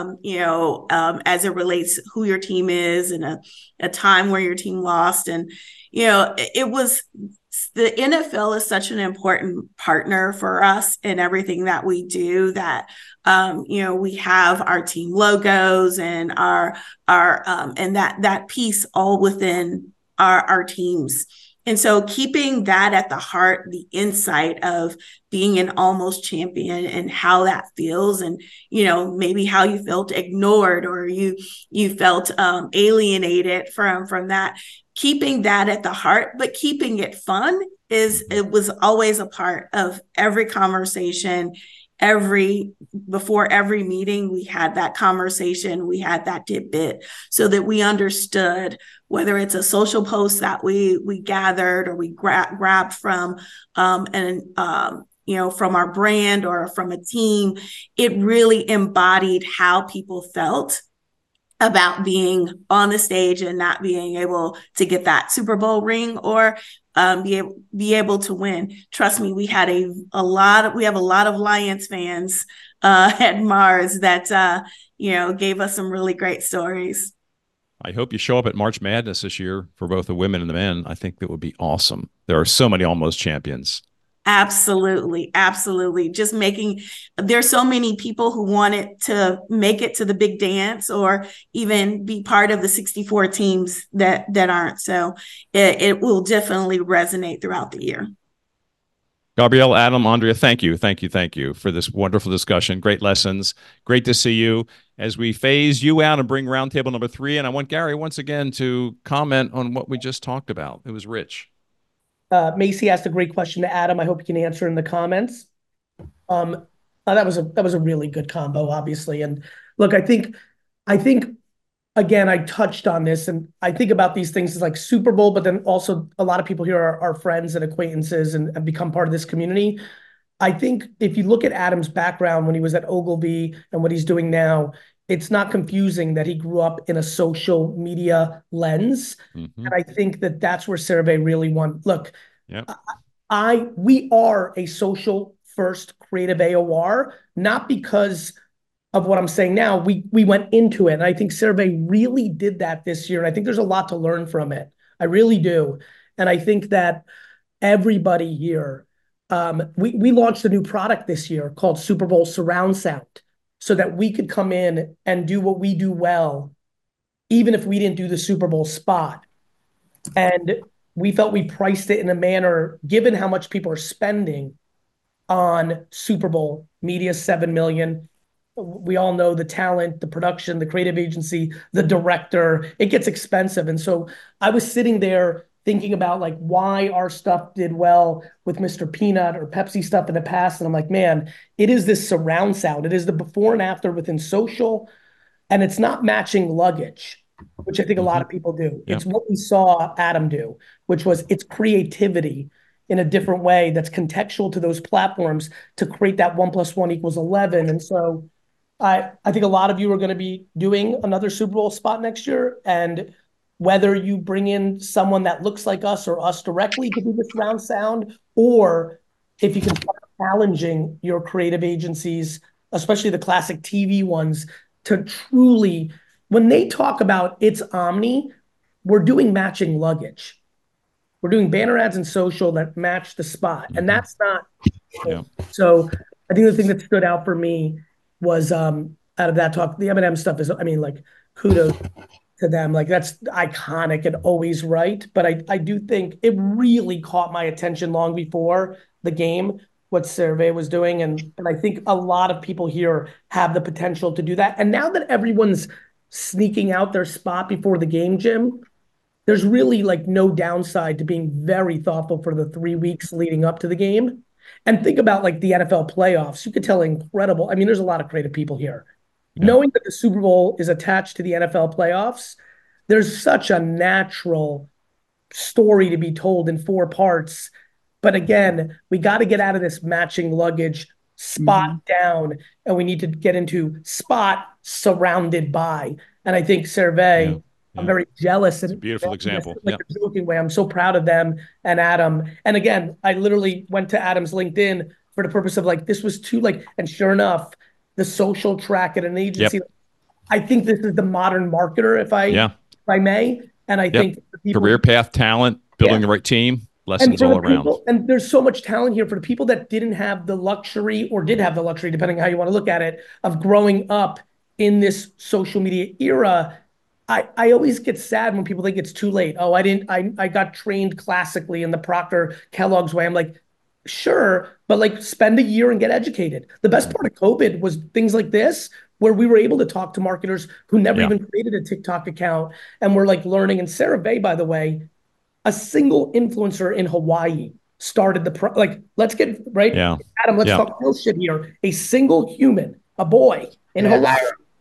as it relates who your team is and a time where your team lost. And, it was, the NFL is such an important partner for us in everything that we do, that, we have our team logos and our and that piece all within our teams. And so keeping that at the heart, the insight of being an Almost Champion and how that feels, and, maybe how you felt ignored or you felt alienated from that, keeping that at the heart, but keeping it fun it was always a part of every conversation. Before every meeting, we had that conversation, we had that tidbit, so that we understood whether it's a social post that we gathered or we grabbed from from our brand or from a team, it really embodied how people felt about being on the stage and not being able to get that Super Bowl ring or be able to win. Trust me, we have a lot of Lions fans at Mars that gave us some really great stories. I hope you show up at March Madness this year for both the women and the men. I think that would be awesome. There are so many Almost Champions. Absolutely. There's so many people who wanted to make it to the big dance or even be part of the 64 teams that aren't. So it will definitely resonate throughout the year. Gabrielle, Adam, Andrea, thank you for this wonderful discussion. Great lessons. Great to see you as we phase you out and bring roundtable number 3. And I want Gary once again to comment on what we just talked about. It was rich. Macy asked a great question to Adam. I hope you can answer in the comments. That was a really good combo, obviously. And look, I think again, I touched on this, and I think about these things as like Super Bowl, but then also a lot of people here are friends and acquaintances and have become part of this community. I think if you look at Adam's background when he was at Ogilvy and what he's doing now, it's not confusing that he grew up in a social media lens. Mm-hmm. And I think that that's where CeraVe really won. Look, yep. We are a social first creative AOR, not because of what I'm saying now. We went into it. And I think CeraVe really did that this year. And I think there's a lot to learn from it. I really do. And I think that everybody here, we launched a new product this year called Super Bowl Surround Sound, so that we could come in and do what we do well, even if we didn't do the Super Bowl spot. And we felt we priced it in a manner, given how much people are spending on Super Bowl media, $7 million. We all know the talent, the production, the creative agency, the director, it gets expensive. And so I was sitting there thinking about like why our stuff did well with Mr. Peanut or Pepsi stuff in the past. And I'm like, man, it is this surround sound. It is the before and after within social, and it's not matching luggage, which I think a lot of people do. Yep. It's what we saw Adam do, which was it's creativity in a different way that's contextual to those platforms to create that 1 + 1 = 11. And so I think a lot of you are going to be doing another Super Bowl spot next year. And whether you bring in someone that looks like us or us directly to do the surround sound, or if you can start challenging your creative agencies, especially the classic TV ones, to truly, when they talk about it's omni, we're doing matching luggage. We're doing banner ads and social that match the spot. And that's not. Yeah. So I think the thing that stood out for me was out of that talk, the M&M stuff is, I mean, like, kudos to them. Like, that's iconic and always right. But I do think it really caught my attention long before the game, what CeraVe was doing. And I think a lot of people here have the potential to do that. And now that everyone's sneaking out their spot before the game, Jim, there's really like no downside to being very thoughtful for the 3 weeks leading up to the game. And think about like the NFL playoffs. You could tell incredible. I mean, there's a lot of creative people here. Yeah. Knowing that the Super Bowl is attached to the NFL playoffs, there's such a natural story to be told in 4 parts. But again, we got to get out of this matching luggage spot down, and we need to get into spot surrounded by. And I think CeraVe, I'm very jealous. It's a beautiful example. Like a joking way. I'm so proud of them and Adam. And again, I literally went to Adam's LinkedIn for the purpose of like, this was too like, and sure enough, the social track at an agency. Yep. I think this is the modern marketer, if I may. And I think career path, talent, building the right team, lessons all around. And there's so much talent here for the people that didn't have the luxury, or did have the luxury, depending on how you want to look at it, of growing up in this social media era. I always get sad when people think it's too late. Oh, I got trained classically in the Procter Kellogg's way. I'm like, sure, but like spend a year and get educated. The best part of COVID was things like this, where we were able to talk to marketers who never even created a TikTok account, and we're like learning. And CeraVe, by the way, a single influencer in Hawaii started let's get right. Yeah. Adam, let's talk real shit here. A single human, a boy in Hawaii.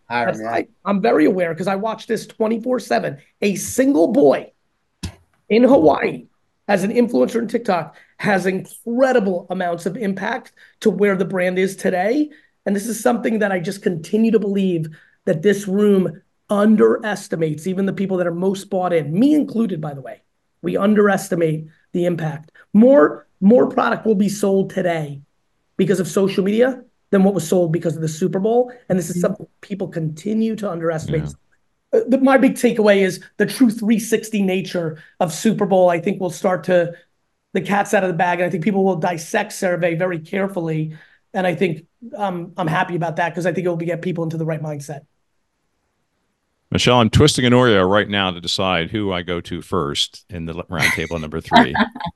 I'm very aware because I watch this 24/7. A single boy in Hawaii as an influencer in TikTok has incredible amounts of impact to where the brand is today. And this is something that I just continue to believe that this room underestimates, even the people that are most bought in, me included, by the way. We underestimate the impact. More product will be sold today because of social media than what was sold because of the Super Bowl. And this is something people continue to underestimate. Yeah. My big takeaway is the true 360 nature of Super Bowl. I think will start to, the cat's out of the bag. And I think people will dissect CeraVe very carefully. And I think I'm happy about that because I think it will get people into the right mindset. Michelle, I'm twisting an Oreo right now to decide who I go to first in the round table number 3.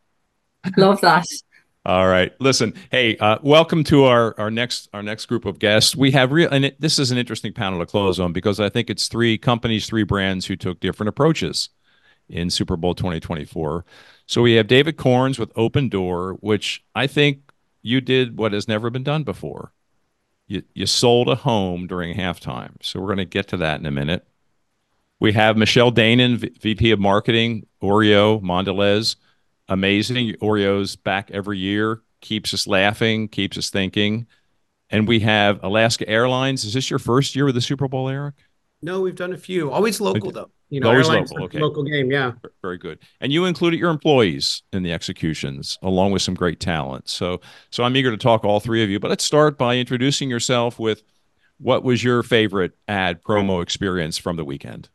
Love that. All right. Listen, hey, welcome to our next group of guests. We have this is an interesting panel to close on because I think it's 3 companies, 3 brands who took different approaches in Super Bowl 2024. So we have David Corns with Opendoor, which I think you did what has never been done before. You sold a home during halftime. So we're going to get to that in a minute. We have Michelle Danon, VP of Marketing, Oreo, Mondelez. Amazing. Oreo's back every year, keeps us laughing, keeps us thinking. And we have Alaska Airlines. Is this your first year with the Super Bowl, Eric? No, we've done a few. Always local, though. Always local. Okay. Local game, yeah. Very good. And you included your employees in the executions, along with some great talent. So I'm eager to talk to all 3 of you. But let's start by introducing yourself with what was your favorite ad promo experience from the weekend?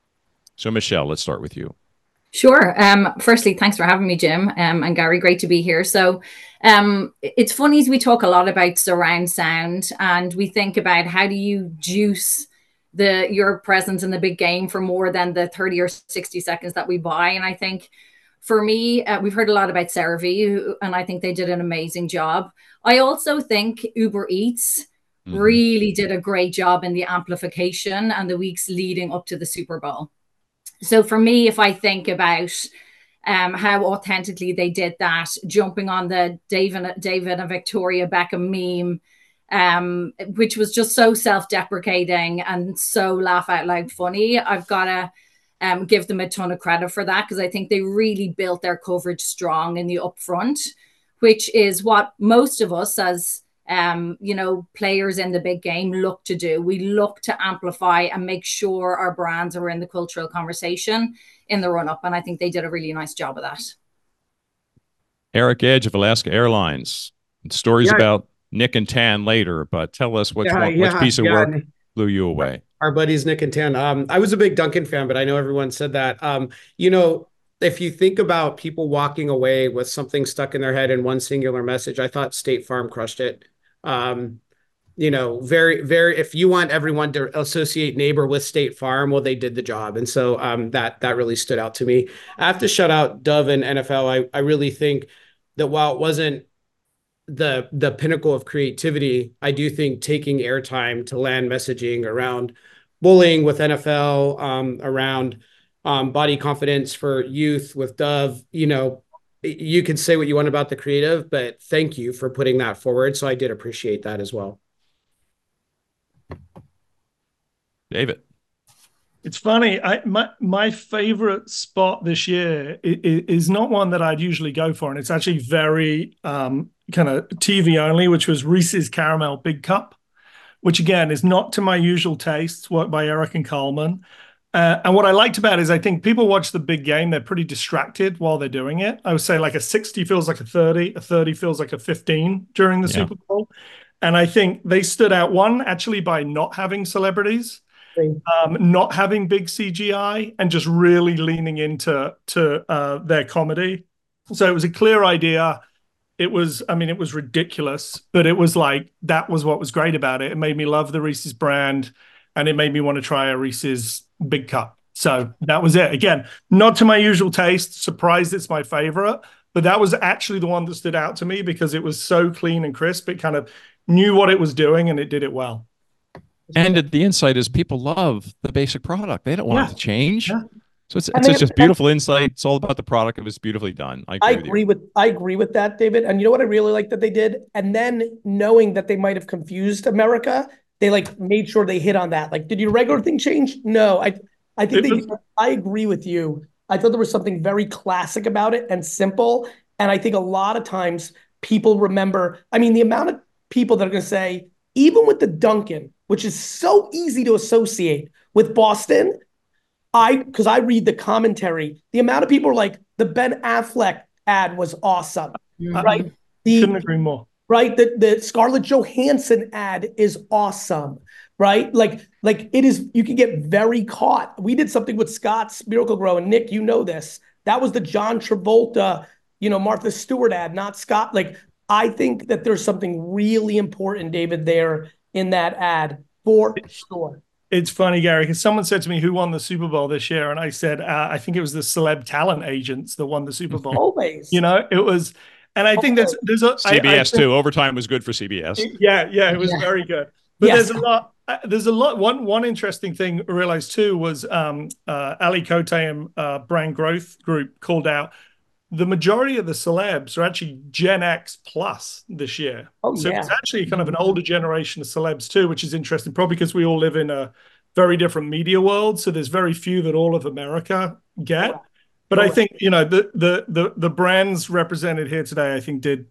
So Michelle, let's start with you. Sure. Firstly, thanks for having me, Jim, and Gary. Great to be here. So it's funny as we talk a lot about surround sound, and we think about how do you juice your presence in the big game for more than the 30 or 60 seconds that we buy. And I think for me, we've heard a lot about CeraVe, and I think they did an amazing job. I also think Uber Eats really did a great job in the amplification and the weeks leading up to the Super Bowl. So for me, if I think about how authentically they did that, jumping on the David and Victoria Beckham meme, which was just so self-deprecating and so laugh out loud funny. I've got to give them a ton of credit for that, because I think they really built their coverage strong in the upfront, which is what most of us as players in the big game look to do. We look to amplify and make sure our brands are in the cultural conversation in the run up. And I think they did a really nice job of that. Eric Edge of Alaska Airlines. Stories about Nick and Tan later, but tell us which piece of work blew you away. Our buddies Nick and Tan. I was a big Duncan fan, but I know everyone said that. If you think about people walking away with something stuck in their head in one singular message, I thought State Farm crushed it. Very, very, if you want everyone to associate neighbor with State Farm, well, they did the job. And so that really stood out to me. I have to shout out Dove and NFL. I really think that while it wasn't the pinnacle of creativity, I do think taking airtime to land messaging around bullying with NFL, around body confidence for youth with Dove, you can say what you want about the creative, but thank you for putting that forward. So I did appreciate that as well. David. It's funny. My favorite spot this year is not one that I'd usually go for, and it's actually very kind of TV only, which was Reese's Caramel Big Cup, which again is not to my usual tastes. Worked by Eric and Coleman. And what I liked about it is I think people watch the big game, they're pretty distracted while they're doing it. I would say like a 60 feels like a 30 feels like a 15 during the Super Bowl. And I think they stood out, one, actually by not having celebrities, not having big CGI, and just really leaning into their comedy. So it was a clear idea. It was ridiculous, but it was like, that was what was great about it. It made me love the Reese's brand, and it made me want to try a Reese's Big Cup. So that was it. Again, not to my usual taste, surprised it's my favorite, but that was actually the one that stood out to me because it was so clean and crisp. It kind of knew what it was doing and it did it well. And the insight is people love the basic product. They don't want it to change. Yeah. So it's just beautiful insight. It's all about the product if it's beautifully done. I agree with that, David. And you know what I really like that they did? And then knowing that they might have confused America, they made sure they hit on that. Did your regular thing change? No, I think I agree with you. I thought there was something very classic about it and simple. And I think a lot of times people remember, the amount of people that are going to say, even with the Dunkin', which is so easy to associate with Boston, because I read the commentary, the amount of people are like, the Ben Affleck ad was awesome, right? Couldn't agree more. Right, the Scarlett Johansson ad is awesome, right? Like it is. You can get very caught. We did something with Scott's Miracle-Gro, and Nick, you know this. That was the John Travolta, Martha Stewart ad, not Scott. I think that there's something really important, David, there in that ad for sure. It's funny, Gary, because someone said to me, who won the Super Bowl this year? And I said, I think it was the celeb talent agents that won the Super Bowl. Always. It was. And I think there's a CBS too. Overtime was good for CBS. Yeah, it was very good. But there's a lot. One interesting thing I realized too was Ali Cote and Brand Growth Group called out the majority of the celebs are actually Gen X plus this year. So it's actually kind of an older generation of celebs too, which is interesting, probably because we all live in a very different media world. So there's very few that all of America get. But I think, the brands represented here today, I think did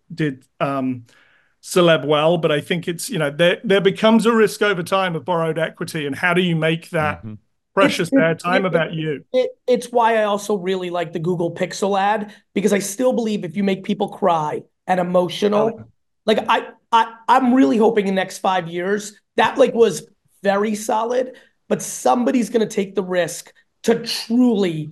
celeb well. But I think it's, there becomes a risk over time of borrowed equity. And how do you make that precious airtime about you? It's why I also really like the Google Pixel ad, because I still believe if you make people cry and emotional, I'm really hoping in the next 5 years, that was very solid, but somebody's going to take the risk to truly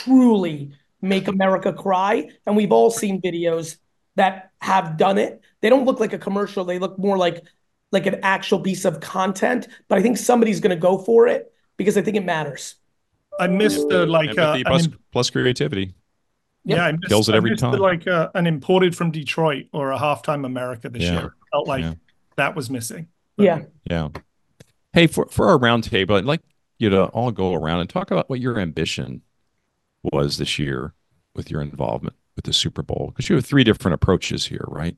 make America cry. And we've all seen videos that have done it. They don't look like a commercial. They look more like an actual piece of content, but I think somebody's going to go for it because I think it matters. I missed the plus creativity. Yeah, I kills it every time. An imported from Detroit or a Halftime America this year. It felt like that was missing. But, yeah. Hey, for our roundtable, I'd like you to all go around and talk about what your ambition was this year. with your involvement with the Super Bowl? Because you have three different approaches here, right?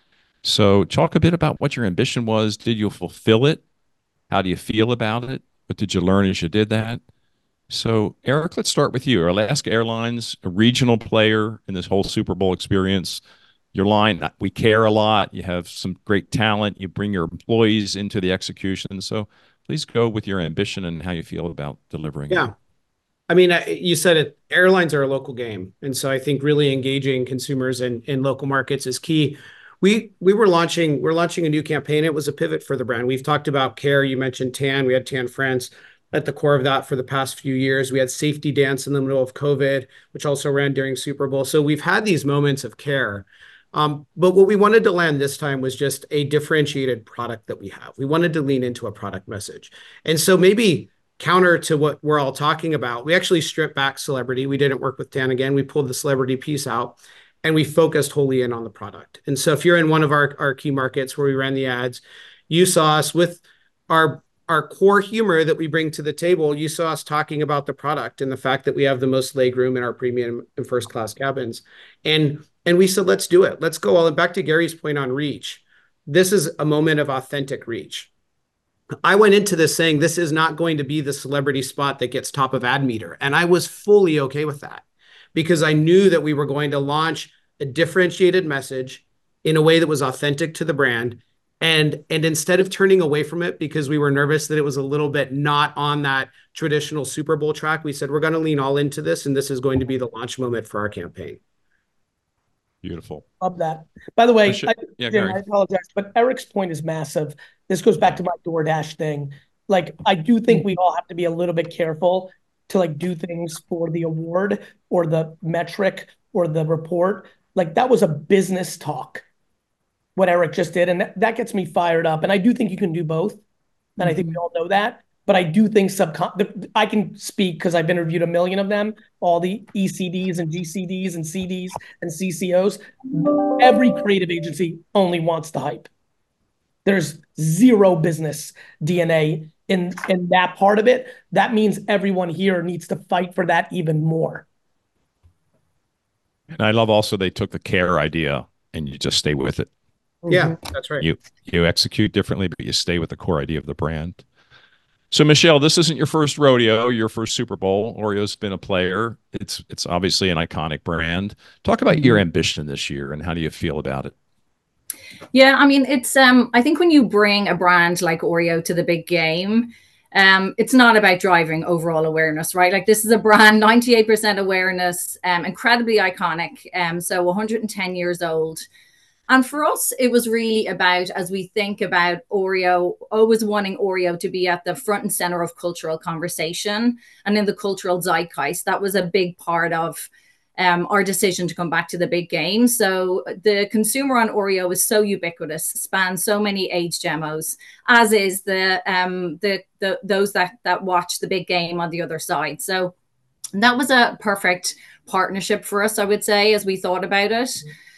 So talk a bit about what your ambition was. Did you fulfill it? How do you feel about it? What did you learn as you did that? So, Eric, let's start with you. Alaska Airlines, a regional player in this whole Super Bowl experience. Your line, we care a lot. You have some great talent. You bring your employees into the execution. So please go with your ambition and how you feel about delivering. Yeah. I mean, you said it, airlines are a local game. And so I think really engaging consumers in local markets is key. We're launching a new campaign. It was a pivot for the brand. We've talked about care. You mentioned Tan. We had Tan France at the core of that for the past few years. We had Safety Dance in the middle of COVID, which also ran during Super Bowl. So we've had these moments of care. But what we wanted to land this time was just a differentiated product that we have. We wanted to lean into a product message. And so maybe counter to what we're all talking about, we actually stripped back celebrity. We didn't work with Tan again. We pulled the celebrity piece out and we focused wholly in on the product. And so if you're in one of our key markets where we ran the ads, you saw us with our core humor that we bring to the table. You saw us talking about the product and the fact that we have the most legroom in our premium and first class cabins. And we said, let's do it. Let's go all back to Gary's point on reach. This is a moment of authentic reach. I went into this saying, this is not going to be the celebrity spot that gets top of ad meter. And I was fully okay with that because I knew that we were going to launch a differentiated message in a way that was authentic to the brand. And instead of turning away from it because we were nervous that it was a little bit not on that traditional Super Bowl track, we said, we're going to lean all into this. And this is going to be the launch moment for our campaign. Beautiful. Love that. By the way, I apologize, but Eric's point is massive. This goes back to my DoorDash thing. Like, I do think we all have to be a little bit careful to like do things for the award or the metric or the report. Like, that was a business talk, what Eric just did. And that gets me fired up. And I do think you can do both. And I think we all know that. But I do think I can speak because I've interviewed a million of them, all the ECDs and GCDs and CDs and CCOs. Every creative agency only wants the hype. There's zero business DNA in that part of it. That means everyone here needs to fight for that even more. And I love also they took the care idea and you just stay with it. Yeah, that's right. You execute differently, but you stay with the core idea of the brand. So Michelle, this isn't your first rodeo, your first Super Bowl. Oreo's been a player. It's obviously an iconic brand. Talk about your ambition this year and how do you feel about it? Yeah, I mean, it's I think when you bring a brand like Oreo to the big game, it's not about driving overall awareness, right? Like, this is a brand, 98% awareness, incredibly iconic. So 110 years old. And for us, it was really about, as we think about Oreo, always wanting Oreo to be at the front and center of cultural conversation and in the cultural zeitgeist. That was a big part of our decision to come back to the big game. So the consumer on Oreo is so ubiquitous, spans so many age demos, as is those that watch the big game on the other side. So that was a perfect partnership for us, I would say, as we thought about it.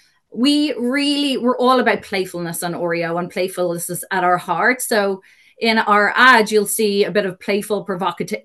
We're all about playfulness on Oreo, and playfulness is at our heart. So in our ad, you'll see a bit of playful, provocative,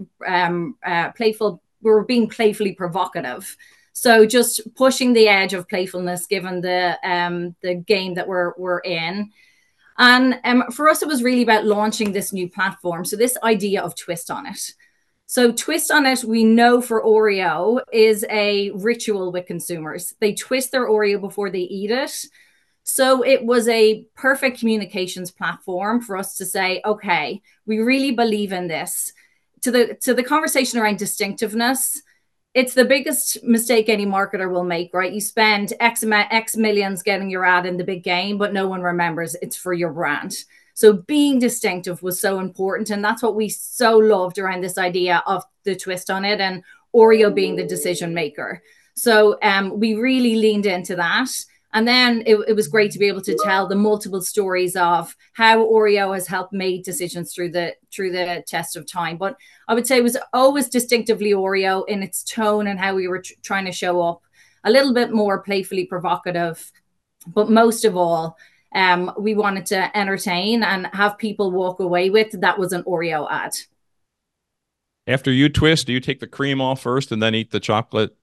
we're being playfully provocative. So just pushing the edge of playfulness, given the game that we're in. And for us, it was really about launching this new platform. So this idea of twist on it. So twist on it, we know for Oreo, is a ritual with consumers. They twist their Oreo before they eat it. So it was a perfect communications platform for us to say, okay, we really believe in this. To the conversation around distinctiveness, it's the biggest mistake any marketer will make, right? You spend X millions getting your ad in the big game, but no one remembers it's for your brand. So being distinctive was so important. And that's what we so loved around this idea of the twist on it and Oreo being the decision maker. So we really leaned into that. And then it was great to be able to tell the multiple stories of how Oreo has helped make decisions through the test of time. But I would say it was always distinctively Oreo in its tone and how we were trying to show up, a little bit more playfully provocative. But most of all, we wanted to entertain and have people walk away with that was an Oreo ad. After you twist, do you take the cream off first and then eat the chocolate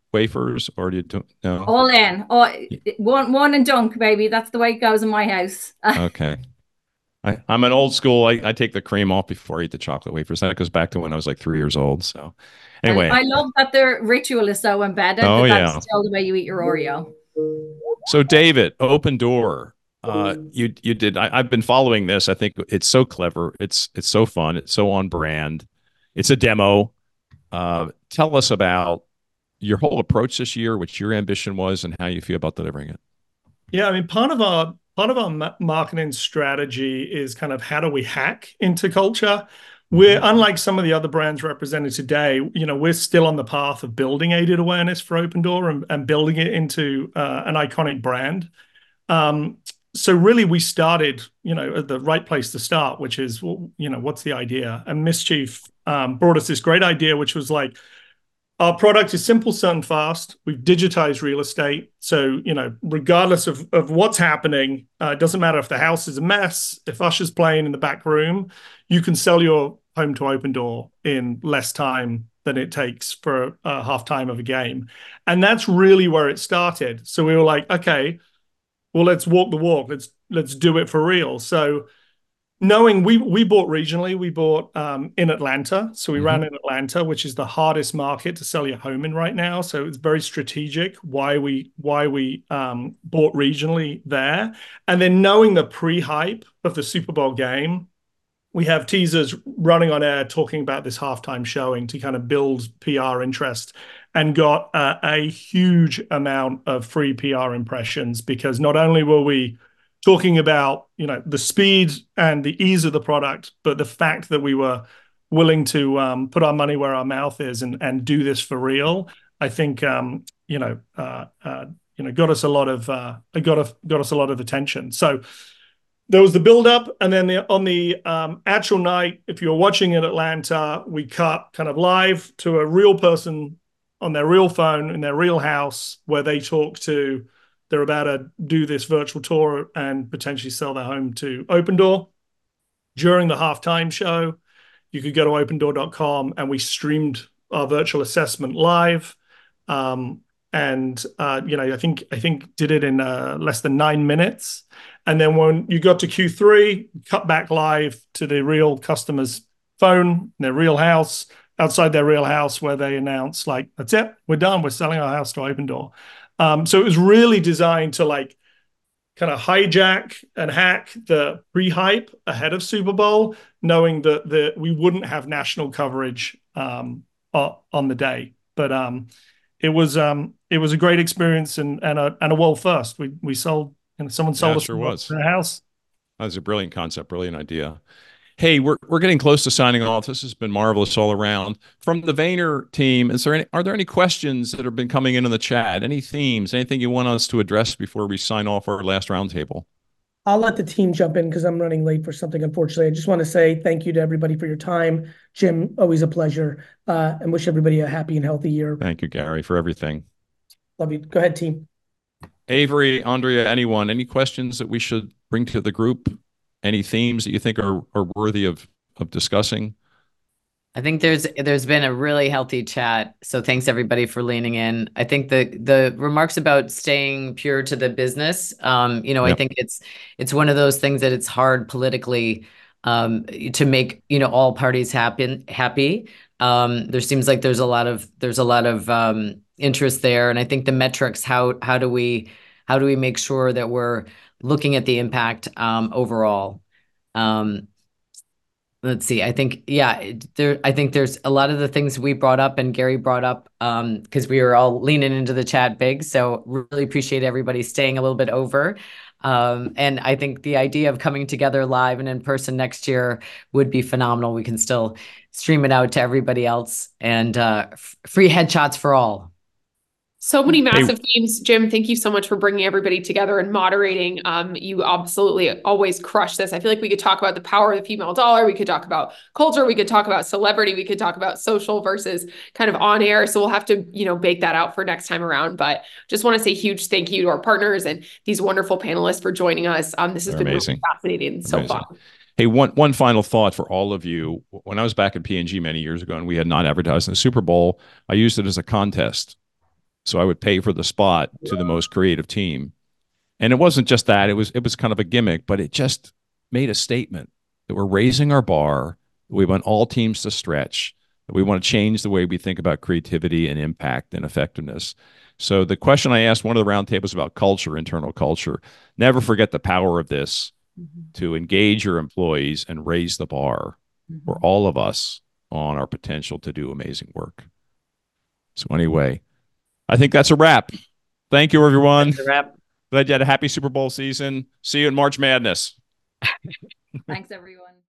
wafers, or do you do no? All in. Oh, one and dunk, baby. That's the way it goes in my house. Okay. I'm an old school. I take the cream off before I eat the chocolate wafers. That goes back to when I was like 3 years old. So anyway. And I love that the ritual is so embedded Oh, that's still the way you eat your Oreo. So David, Open Door. You did. I've been following this. I think it's so clever. It's so fun. It's so on brand. It's a demo. Tell us about your whole approach this year, what your ambition was, and how you feel about delivering it. Yeah, I mean, part of our marketing strategy is kind of how do we hack into culture. We're unlike some of the other brands represented today. We're still on the path of building aided awareness for Open Door and building it into an iconic brand. So really, we started, at the right place to start, which is, what's the idea? And Mischief brought us this great idea, which was like, our product is simple, certain, fast. We've digitized real estate. So, regardless of what's happening, it doesn't matter if the house is a mess, if Usher's playing in the back room, you can sell your home to Open Door in less time than it takes for a half time of a game. And that's really where it started. So we were like, okay, well, let's walk the walk. Let's do it for real. So knowing we bought regionally, we bought in Atlanta. So we ran in Atlanta, which is the hardest market to sell your home in right now. So it's very strategic why we bought regionally there. And then knowing the pre-hype of the Super Bowl game, we have teasers running on air talking about this halftime showing to kind of build PR interest, and got a huge amount of free PR impressions, because not only were we talking about, the speed and the ease of the product, but the fact that we were willing to put our money where our mouth is and do this for real, I think, got us a lot of attention. So there was the build up, and then on the actual night, if you're watching in Atlanta, we cut kind of live to a real person on their real phone in their real house, where they're about to do this virtual tour and potentially sell their home to Open Door. During the halftime show, you could go to opendoor.com, and we streamed our virtual assessment live. I think did it in less than 9 minutes. And then when you got to Q3, cut back live to the real customer's phone in their real house, outside their real house, where they announced, like, that's it, we're done, we're selling our house to Open Door. So it was really designed to kind of hijack and hack the pre-hype ahead of Super Bowl, knowing that we wouldn't have national coverage on the day. But it was a great experience and a world first. We sold, someone sold us a house. That was a brilliant concept, brilliant idea. Hey, we're getting close to signing off. This has been marvelous all around. From the Vayner team, are there any questions that have been coming in the chat? Any themes? Anything you want us to address before we sign off our last roundtable? I'll let the team jump in because I'm running late for something, unfortunately. I just want to say thank you to everybody for your time. Jim, always a pleasure, and wish everybody a happy and healthy year. Thank you, Gary, for everything. Love you. Go ahead, team. Avery, Andrea, anyone, any questions that we should bring to the group? Any themes that you think are worthy of discussing? I think there's been a really healthy chat. So thanks everybody for leaning in. I think the remarks about staying pure to the business, I think it's one of those things that it's hard politically to make, all parties happy. There seems like there's a lot of interest there. And I think the metrics, how do we make sure that we're looking at the impact overall? Let's see. I think there's a lot of the things we brought up and Gary brought up because we were all leaning into the chat big. So really appreciate everybody staying a little bit over. And I think the idea of coming together live and in person next year would be phenomenal. We can still stream it out to everybody else, and free headshots for all. So many massive themes. Jim, thank you so much for bringing everybody together and moderating. You absolutely always crush this. I feel like we could talk about the power of the female dollar. We could talk about culture. We could talk about celebrity. We could talk about social versus kind of on air. So we'll have to, bake that out for next time around. But just want to say huge thank you to our partners and these wonderful panelists for joining us. This has been amazing. Really fascinating and so fun. Hey, one final thought for all of you. When I was back at P&G many years ago and we had not advertised in the Super Bowl, I used it as a contest. So I would pay for the spot to the most creative team. And it wasn't just that, it was kind of a gimmick, but it just made a statement that we're raising our bar. We want all teams to stretch. We want to change the way we think about creativity and impact and effectiveness. So the question I asked one of the roundtables about culture, internal culture, never forget the power of this to engage your employees and raise the bar for all of us on our potential to do amazing work. So anyway, I think that's a wrap. Thank you, everyone. That's a wrap. Glad you had a happy Super Bowl season. See you in March Madness. Thanks, everyone.